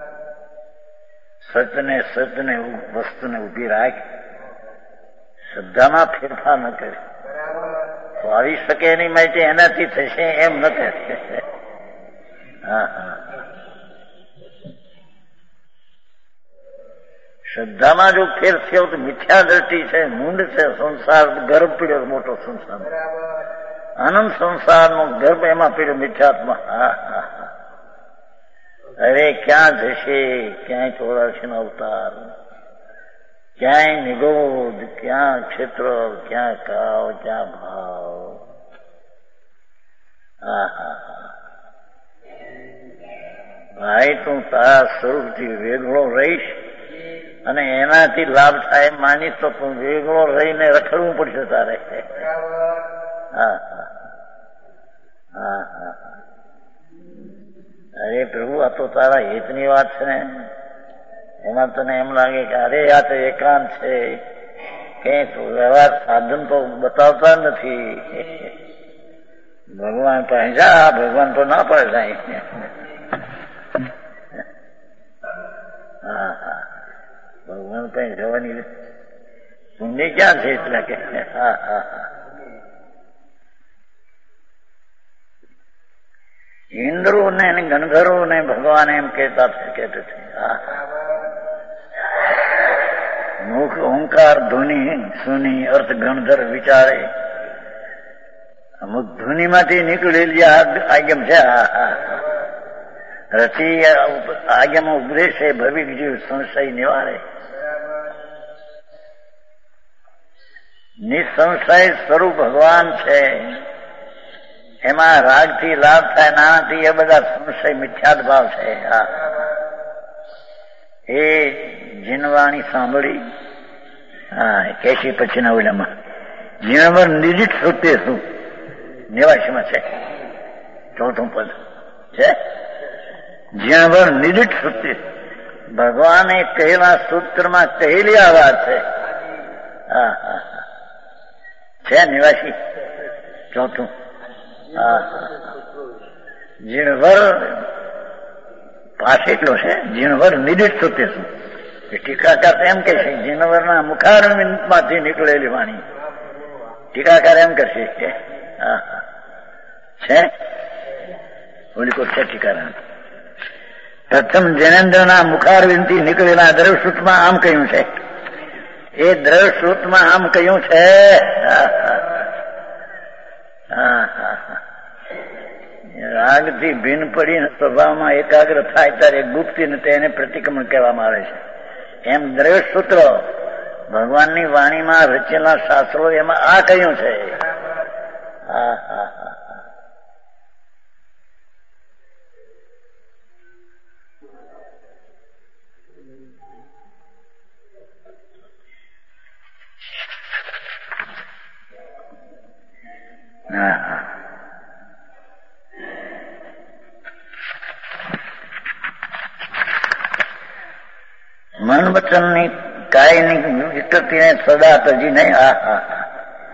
સચને સચને વસ્તુને ઉભી રાખ, શ્રદ્ધામાં ફેરફાર ન કરે તો આવી શકે એની માટે એનાથી થશે એમ ન કરે. હા હા, શ્રદ્ધામાં જો ફેર થયો તો મિથ્યા દ્રષ્ટિ છે, મૂંડ છે, સંસાર ગર્ભ પીડ્યો મોટો સંસાર, આનંદ સંસારનો ગર્ભ એમાં પીડ્યો મિથ્યાત્મા. હા હા હા, અરે ક્યાં જશે, ક્યાંય ચોરાશી નો અવતાર, ક્યાંય નિગોધ, ક્યાં ક્ષેત્ર, ક્યાં કાવ, ક્યાં ભાવ. હા હા હા, ભાઈ તું તારા સ્વરૂપથી વેગળો રહીશ અને એનાથી લાભ થાય માનીશ તો તું વેગળો રહીને રખડવું પડશે તારે. હા હા હા હા, અરે પ્રભુ આ તો તારા હિતની વાત છે ને, એમાં તને એમ લાગે કે અરે આ તો એકાંત છે, કઈ વ્યવહાર સાધન તો બતાવતા નથી. ભગવાન પાસે જા, ભગવાન તો ના પડે જાય. હા હા, ભગવાન કઈ જવાની પુણ્ય ક્યાં છે એટલે કે. હા હા હા, ઇન્દ્રો ને ગણધરો ને ભગવાન એમ કહેતા કહેતે છે. હા, મુખ ઓંકાર ધ્વનિ સુની અર્થ ગણધર વિચારે, અમુક ધ્વનિમાંથી નીકળેલી આગમ છે. હા હા, રચી આગમ ઉપદેશે ભવિક જીવ સંશય નિવારે, નિસંશય સ્વરૂપ ભગવાન છે, એમાં રાગથી લાભ થાય, નાનાથી એ બધા સંશય મિથ્યાત ભાવ છે. હા, એ જીનવાણી સાંભળી. હા, કેશી પછીના ઓલામાં જીણવર નિજીત સૂતે શું નેવાસીમાં છે, ચોથું પદ છે. જીણવર નિજીત સૂતે, ભગવાને કહેલા સૂત્રમાં કહેલી આ વાત છે. હા હા હા, છે નિવાસી ચોથું. હા, જીણવર પાસે એટલો છે, જીણવર નિદિત સૂતે શું. ટીકાકાર એમ કે છે જીણવરના મુખારવિંદમાંથી નીકળેલી વાણી. ટીકાકાર એમ કરશે કે હા હા છે, ઓલી કોઈ છે ટીકારા. પ્રથમ જૈનેન્દ્રના મુખારવિંદથી નીકળેલા દ્રવસૂત્રમાં આમ કહ્યું છે, એ દ્રવસૂત્રમાં આમ કહ્યું છે. હા હા હા, રાગથી ભિન્ન પડીને સ્વભાવમાં એકાગ્ર થાય ત્યારે ગુપ્તી તેને પ્રતિક્રમણ કહેવામાં આવે છે. એમ દ્રવ્યસૂત્ર ભગવાનની વાણીમાં રચેલા શાસ્ત્રો એમાં આ કહ્યું છે. હા હા હા, હા હા, મન વચનની કાયની વિકૃતિને સદા તજી નહીં. હા હા હા,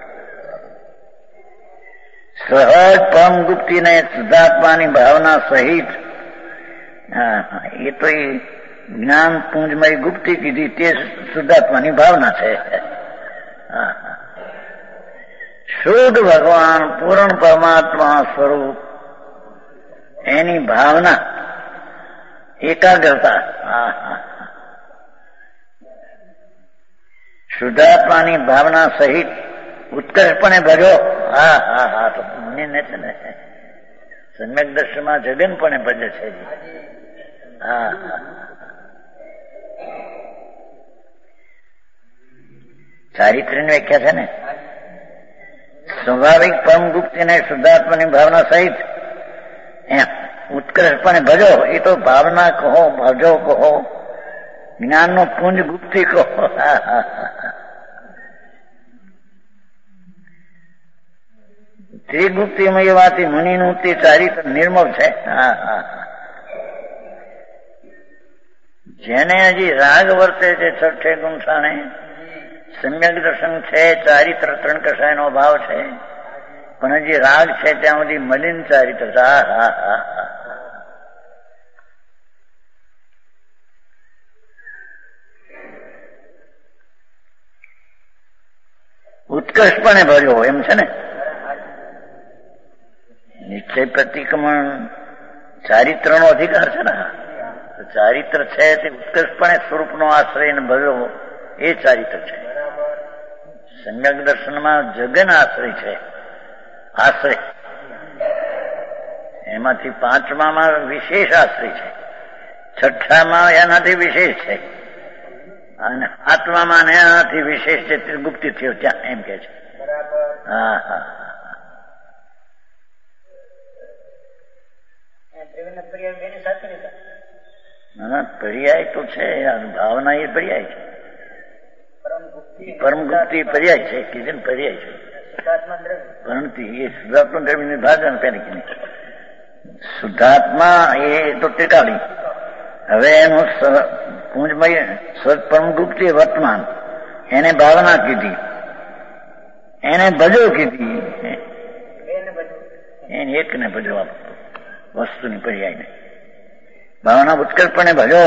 સહજ પરમ ગુપ્તિને શુદ્ધાત્માની ભાવના સહિત. હા હા, એ તો એ જ્ઞાન પુંજમય ગુપ્તિ કીધી તે શુદ્ધાત્માની ભાવના છે. હા હા, શુદ્ધ ભગવાન પૂર્ણ પરમાત્મા સ્વરૂપ એની ભાવના એકાગ્રતા. હા હા, શુદ્ધાત્માની ભાવના સહિત ઉત્કર્ષપણે ભજો. હા હા હા, તો મને છે ને સમ્યક દર્શનમાં જગનપણે ભજે છે. હા હા, ચારિત્ર્યની વ્યાખ્યા છે ને, સ્વાભાવિક પરમ ગુપ્તિને શુદ્ધાત્માની ભાવના સહિત એમ ઉત્કર્ષપણે ભજો. એ તો ભાવના કહો, ભજો કહો, જ્ઞાનનો પુંજ ગુપ્તિ કહો. હા હા હા, તે ગુપ્તિમય એવાથી મુનિનું તે ચારિત્ર નિર્મળ છે. હા હા હા, જેને હજી રાગ વર્તે છે, છઠ્ઠે ગુંઠાણે સમ્યક દર્શન છે, ચારિત્ર ત્રણ કસાયનો ભાવ છે, પણ હજી રાગ છે ત્યાં સુધી મલિન ચારિત્ર. હા હા હા હા, ઉત્કર્ષપણે ભજો એમ છે ને. નિશ્ચય પ્રતિક્રમણ ચારિત્રનો અધિકાર છે ને. ચારિત્ર છે તે ઉત્કર્ષપણે સ્વરૂપનો આશ્રય ભજો એ ચારિત્ર છે. સમ્યક દર્શનમાં જગન આશ્રય છે. આશ્રય એમાંથી પાંચમામાં વિશેષ આશ્રય છે, છઠ્ઠામાં એનાથી વિશેષ છે, અને આત્મામાં એનાથી વિશેષ છે. ત્રિગુપ્તિ થયો ત્યાં એમ કે છે. હા હા ના પર્યાય તો છે. ભાવના એ પર્યાય છે. પરમગુપ્તિ પર્યાય છે. કીધું પર્યાય છે. પરંતુ એ શુદ્ધાત્મા દ્રવ્યની ભાગન કરી કે નહીં. શુદ્ધાત્મા એ તો ટેકાળી. હવે એનું કુંજમય પરમગુપ્તિ વર્તમાન એને ભાવના કીધી, એને ભજો કીધી. એને એકને ભજો આપો વસ્તુની પર્યાયને. ભાવના ઉત્કર્ષપણે ભજો.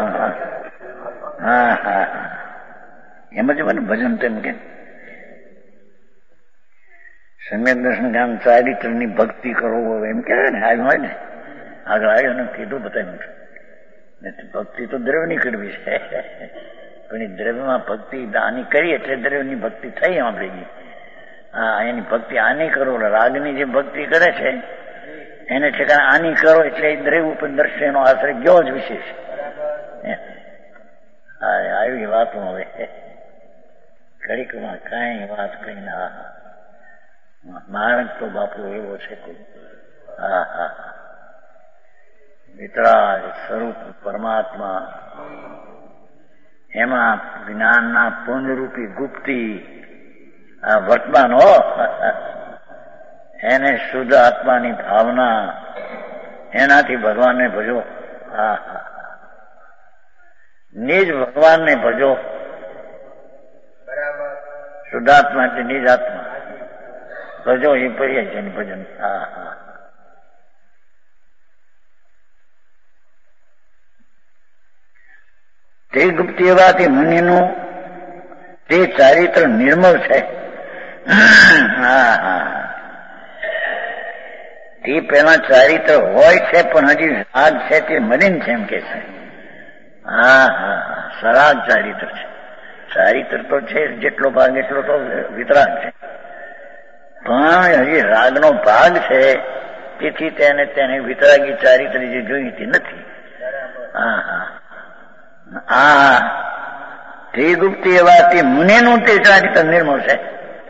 હા હા એમ જ મને ભજન તેમ કે સમ્યક દર્શન ગામ ચારિત્રની ભક્તિ કરો એમ કહેવાય ને. આવ્યું હોય ને આગળ આવ્યો ને કીધું બતાવ્યું. ભક્તિ તો દ્રવ્યની કરવી છે, પણ એ દ્રવ્યમાં ભક્તિ આની કરી એટલે દ્રવ્યની ભક્તિ થઈ એમાં ભેગી. હા એની ભક્તિ આની કરો. રાગની જે ભક્તિ કરે છે એને ઠેકાણે આની કરો એટલે એ દ્રવ્ય ઉપર દર્શનનો આશ્રય ગયો જ વિશેષ. હા આવી વાતો હવે ઘડીકમાં કઈ વાત કઈ ના. માણસ તો બાપુ એવો છે કોઈ. હા હા વિતરાગ સ્વરૂપ પરમાત્મા એમાં જ્ઞાનના પુંજરૂપી ગુપ્તી આ વર્તમાન હો એને શુદ્ધ આત્માની ભાવના એનાથી ભગવાનને ભજો. હા હા નિજ ભગવાનને ભજો. શુદ્ધાત્મા એટલે નિજ આત્મા ભજો એ પર્યાય છે ભજન. હા હા તે ગુપ્તિ એવાથી મુનિનું તે ચારિત્ર નિર્મળ છે. હા હા તે પેલા ચારિત્ર હોય છે પણ હજી રાગ છે તે મલિન છે એમ કે છે. હા હા સરાગ ચારિત્ર છે. ચારિત્ર તો છે જેટલો ભાગ એટલો તો વિતરાગ છે, પણ હજી રાગનો ભાગ છે તેથી તેને તેને વિતરાગી ચારિત્ર જે જોઈતી નથી. હા હા આ ત્રિગુપ્તિ એવા તે મુનિનું તે ચારિત્ર નિર્મળ છે.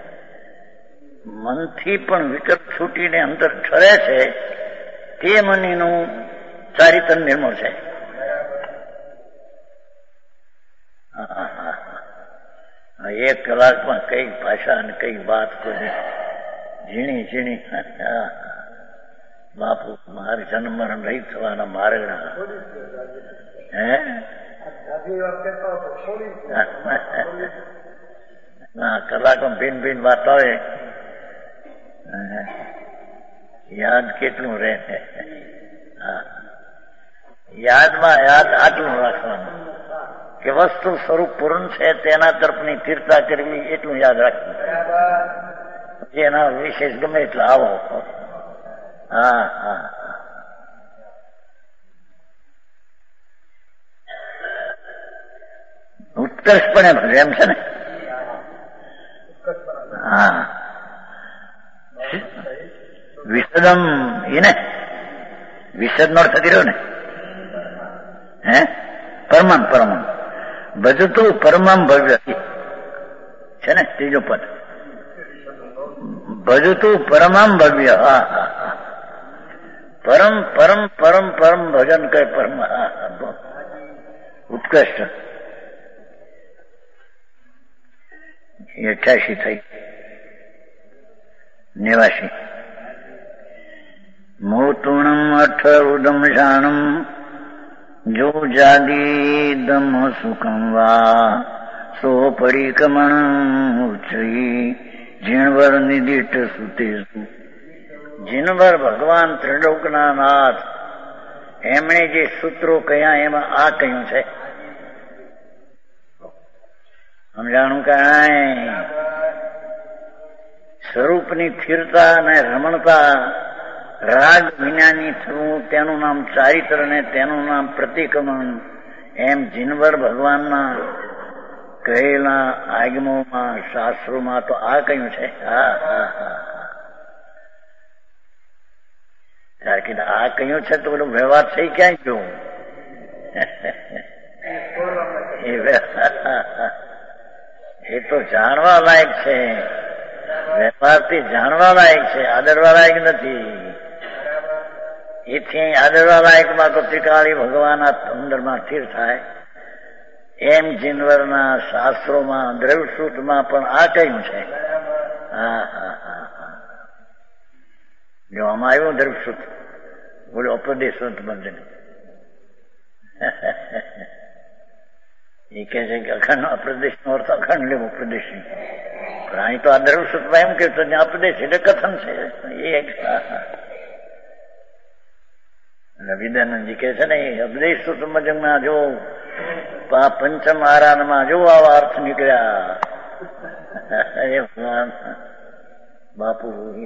મનથી પણ વિકલ્પ છૂટીને અંદર ઠરે છે તે મુનિનું ચારિત્ર નિર્મળ છે. એક કલાકમાં કઈ ભાષા અને કઈ વાત કરી ઝીણી ઝીણી. બાપુ મારે જન્મ મરણ રહી થવાના મારગડા. હે ના કલાકમાં ભીન ભીન વાત આવે. યાદ કેટલું રહે. હા યાદમાં યાદ આટલું રાખવાનું કે વસ્તુ સ્વરૂપ પૂર્ણ છે તેના તરફની તીર્થતા કરવી એટલું યાદ રાખવું. એના વિશેષ ગમે એટલે આવો. હા હા ઉત્કર્ષપણે ભલે એમ છે ને. હા વિસદમ એને વિસદ નો અર્થ કર્યો ને. હે પરમામ પરમામ ભજતું પરમામ ભવ્ય છે ને ત્રીજો પદ. ભજતું પરમામ ભવ્ય. હા હા હા પરમ પરમ પરમ પરમ ભજન કઈ પરમ. ઉત્કૃષ્ટ. અઠ્યાસી થઈ. નેવાસી મોતુણમ અઠરુદમ શાણમ જો જાદીદમ સુખમ વા સો પરિકમણ ઉચ્ચઈ જીણવર નિદિષ્ટ સુતેસુ. જીનવર ભગવાન ત્રિલોકના નાથ એમણે જે સૂત્રો કહ્યા એમાં આ કહ્યું છે. સમજાણું કાંઈ સ્વરૂપની સ્થિરતા અને રમણતા રાગ વિનાની થવું તેનું નામ ચારિત્ર ને તેનું નામ પ્રતિક્રમણ. એમ જીનવર ભગવાનના કહેલા આગમોમાં શાસ્ત્રોમાં તો આ કહ્યું છે. હા હા હા ત્યારે કીધું આ કહ્યું છે તો પેલું વ્યવહાર થઈ ક્યાં ગયો? એ તો જાણવા લાયક છે, વ્યવહારથી જાણવા લાયક છે, આદરવા લાયક નથી. એથી આદરવા લાયકમાં તો ત્રિકાળી ભગવાન આ અંદરમાં સ્થિર થાય. એમ જીનવરના શાસ્ત્રોમાં દ્રવ્યસૂત્રમાં પણ આ કહ્યું છે. હા હા હા હા જો આમાં આવ્યું દ્રવ્યસૂત બોલો અપ્રદેશવંત બંધન એ કહે છે કે અખંડ અપ્રદેશ નો અર્થ અખંડ લેવો પ્રદેશ પણ અહીં તો આ દ્રવ્યસૂત્રમાં એમ કહ્યું તો અપ્રદેશ એટલે કથન છે. એ વિદ્યાનંદજી કહે છે ને એ અપદેશ સૂત્રમાં જો પંચમ આરાનમાં જો આવા અર્થ નીકળ્યા. એ ભગવાન બાપુ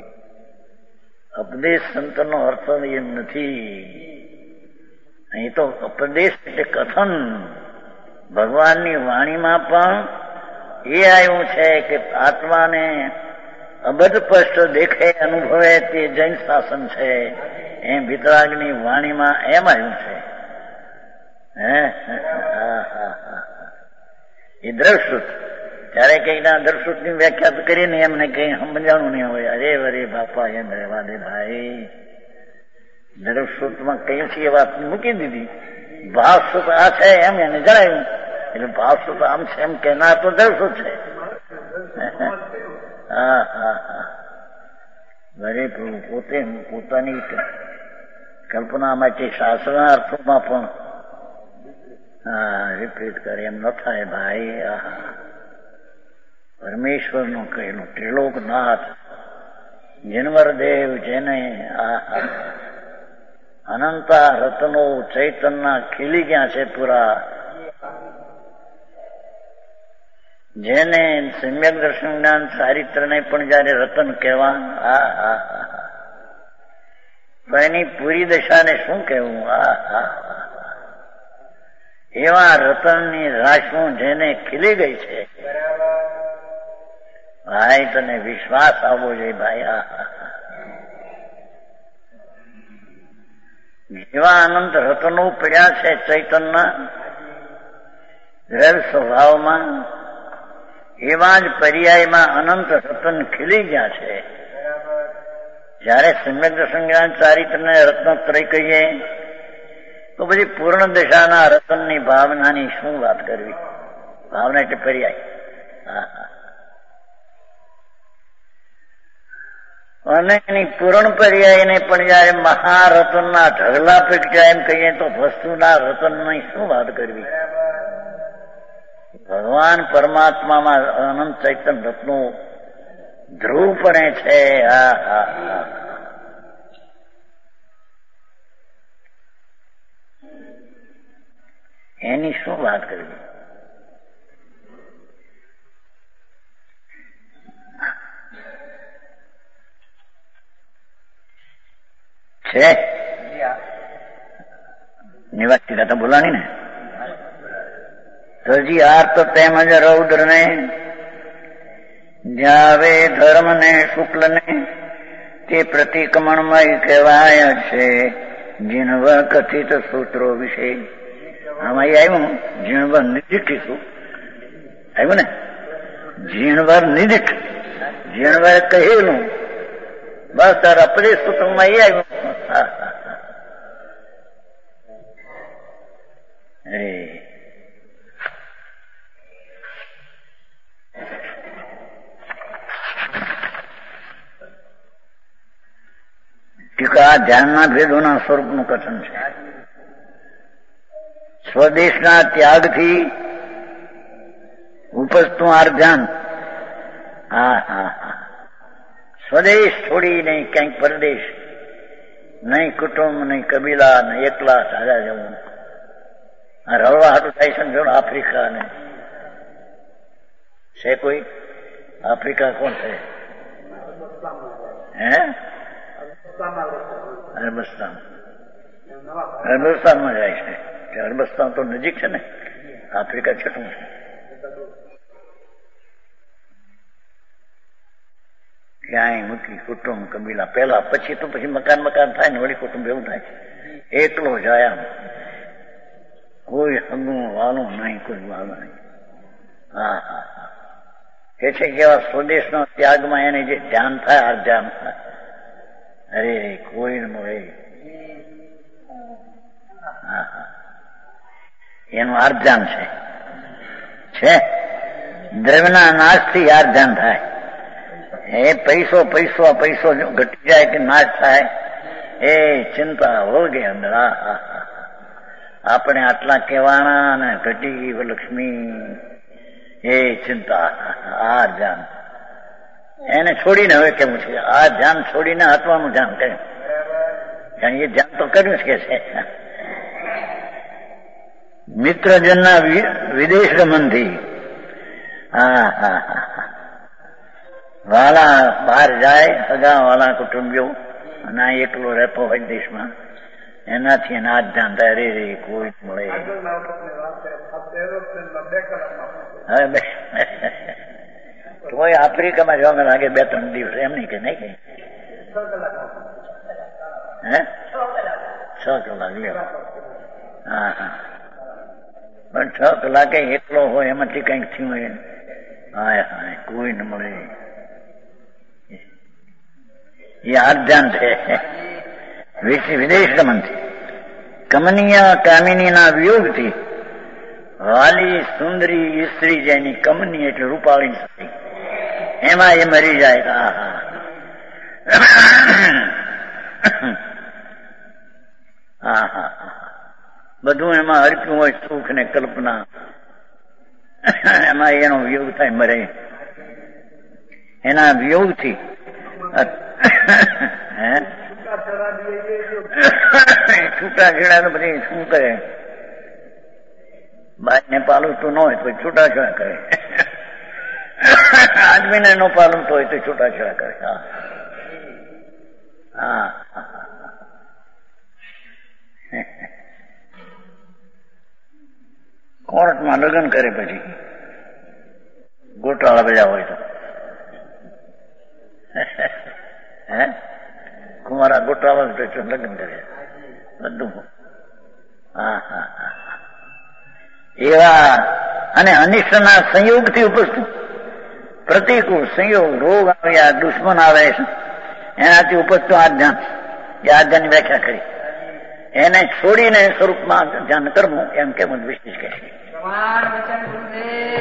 અપદેશ સંતનો અર્થ એમ નથી. અહીં તો અપદેશ એટલે કથન. ભગવાનની વાણીમાં પણ એ આવ્યું છે કે આત્માને અબધ સ્પષ્ટ દેખે અનુભવે તે જૈન શાસન છે. એમ વિતરાગની વાણીમાં એમ આવ્યું છે. હે એ દ્રવસૂત ત્યારે કઈ ના દ્રવસૂત ની વ્યાખ્યા કરીને એમને કઈ સમજાણું નહીં હોય. અરે વરે બાપા એમ રહેવા દે ભાઈ, દ્રવસૂતમાં કઈ છે એ વાત મૂકી દીધી. ભાવસૂત આ છે એમ એને જણાવ્યું એટલે ભાવસૂત આમ છે એમ કેનાર તો દ્રવસૂત છે. હા હા હા વરે પોતે પોતાની કલ્પના માટે શાસ્ત્રના અર્થોમાં પણ હા રિપીટ કરે એમ ન થાય ભાઈ. આહા પરમેશ્વરનું કહેલું ત્રિલોકનાથ જીનવરદેવ જેને આહા અનંતા રત્નો ચૈતનના ખીલી ગયા છે પૂરા, જેને સમ્યક દર્શન જ્ઞાન ચારિત્રને પણ જયારે રતન કહેવા આ હા હા તો એની પૂરી દશાને શું કહેવું? આ હા એવા રતનની રાશિઓ જેને ખીલી ગઈ છે ભાઈ, તને વિશ્વાસ આવવો જોઈએ ભાઈ. આ જેવા અનંત રતનો પડ્યા છે ચૈતનના દ્રવ્ય સ્વભાવમાં, એવા જ પર્યાયમાં અનંત રતન ખીલી ગયા છે. જયારે સમ્યક દર્શન જ્ઞાન ચારિત્રને રત્નત્રય કહીએ તો પછી પૂર્ણ દશાના રતનની ભાવનાની શું વાત કરવી? ભાવના એટલે પર્યાય. હા હા અને એની પૂર્ણ પર્યાયને પણ જયારે મહારતનના ઢગલા પેટક્યા એમ કહીએ તો વસ્તુના રતનની શું વાત કરવી? ભગવાન પરમાત્મામાં અનંત ચૈતન રત્નો ધ્રુવપણે છે. હા હા હા એની શું વાત કરવી? છે નિવાસી કથા બોલાની ને તજી આર્ત તેમજ રૌદ્ર ને જાવે ધર્મ ને શુક્લ ને તે પ્રતિક્રમણમય કહેવાય છે. જીનવર કથિત સૂત્રો વિશે આમાં આવ્યું જીણવર નિદીઠીશું આવ્યું ને જીણવર નિદીઠ જીણવર કહેલું બસ તાર અપરેશ સૂત્રમાં એ આવ્યું. ટીકા ધ્યાનના ભેદોના સ્વરૂપનું કથન છે. સ્વદેશના ત્યાગથી ઉપજતું આ ધ્યાન. હા હા હા સ્વદેશ છોડી નહીં ક્યાંક પરદેશ, નહીં કુટુંબ, નહીં કબીલા, નહીં એકલા સાજા જવું. આ રળવા હાટું થાય સમજો આફ્રિકા ને છે કોઈ? આફ્રિકા કોણ છે? હે અરબસ્તાન અરબસ્તાનમાં જાય છે. અરબસ્તાન તો નજીક છે ને, આફ્રિકા છઠ્ઠું છે. ક્યાંય મૂકી કુટુંબ કબીલા પેલા, પછી તો પછી મકાન મકાન થાય ને વળી કુટુંબ એવું થાય. એકલો જાય આમ, કોઈ હગું વાલું નહીં, કોઈ વાલું નહીં. હા હા હા કે છે કે એવા સ્વદેશનો ત્યાગમાં એને જે ધ્યાન થાય, આ ધ્યાન થાય. અરે કોઈ ન મળે. હા હા એનું આર્ધ્યાન છે છે દ્રવ્યના નાશથી આર્ધ્યાન થાય. એ પૈસો પૈસો પૈસો ઘટી જાય કે નાશ થાય એ ચિંતા વળગે અંદર. આપણે આટલા કહેવાના અને ઘટી ગઈ લક્ષ્મી, એ ચિંતા. આ ધ્યાન એને છોડીને હવે કેવું છે, આ ધ્યાન છોડીને હટવાનું ધ્યાન કર્યું. કારણ એ ધ્યાન તો કર્યું જ કે છે. મિત્રજનના વિદેશ ગમનથી, હા હા હા વાલા બહાર જાય, સગા વાલા કુટુંબીઓ, અને એકલો રહેતો હોય દેશમાં, એનાથી એના જ ધ્યાન થાય. રે રે કોઈ મળે. હવે તોય આફ્રિકામાં જવા લાગે બે ત્રણ દિવસ, એમ નહીં કે નહીં કઈ. હે છ કલાક લ્યો. હા હા પણ છ કલાકે એકલો હોય, એમાંથી કઈક થયું હોય. હાય હાય કોઈ ન મળે. એ આધ્યાન છે. વિદેશ ગમનથી, કમનીય કામિનીના વિયોગથી, વાલી સુંદરી સ્ત્રી જેની કમની એટલે રૂપાળી સ્ત્રી, એમાં એ મરી જાય. હા હા હા હા બધું એમાં હરપ્યું હોય, સુખ ને કલ્પના, એમાં એનો વિયોગ થાય, મરે. એના વિયોગથી છૂટા છેડા તો બધી શું કરે, બાજને પાલું ન હોય તો છૂટા છેડા કરે, આદમીને ન પાલું હોય તો છૂટા છેડા કરે. હા હા કોર્ટમાં લગ્ન કરે, પછી ગોટાળા બધા હોય તો હે કુમારા ગોટાળા લગ્ન કરે બધું. હા હા હા એવા અને અનિષ્ટના સંયોગથી ઉપસ્થિત પ્રતિકૂળ સંયોગ, રોગ આવ્યા, દુશ્મન આવે, એનાથી ઉપજતું આ ધ્યાન, એ આ ધ્યાનની વ્યાખ્યા કરી. એને છોડીને સ્વરૂપમાં ધ્યાન કરવું, એમ કેમ વિશેષ કહે છે.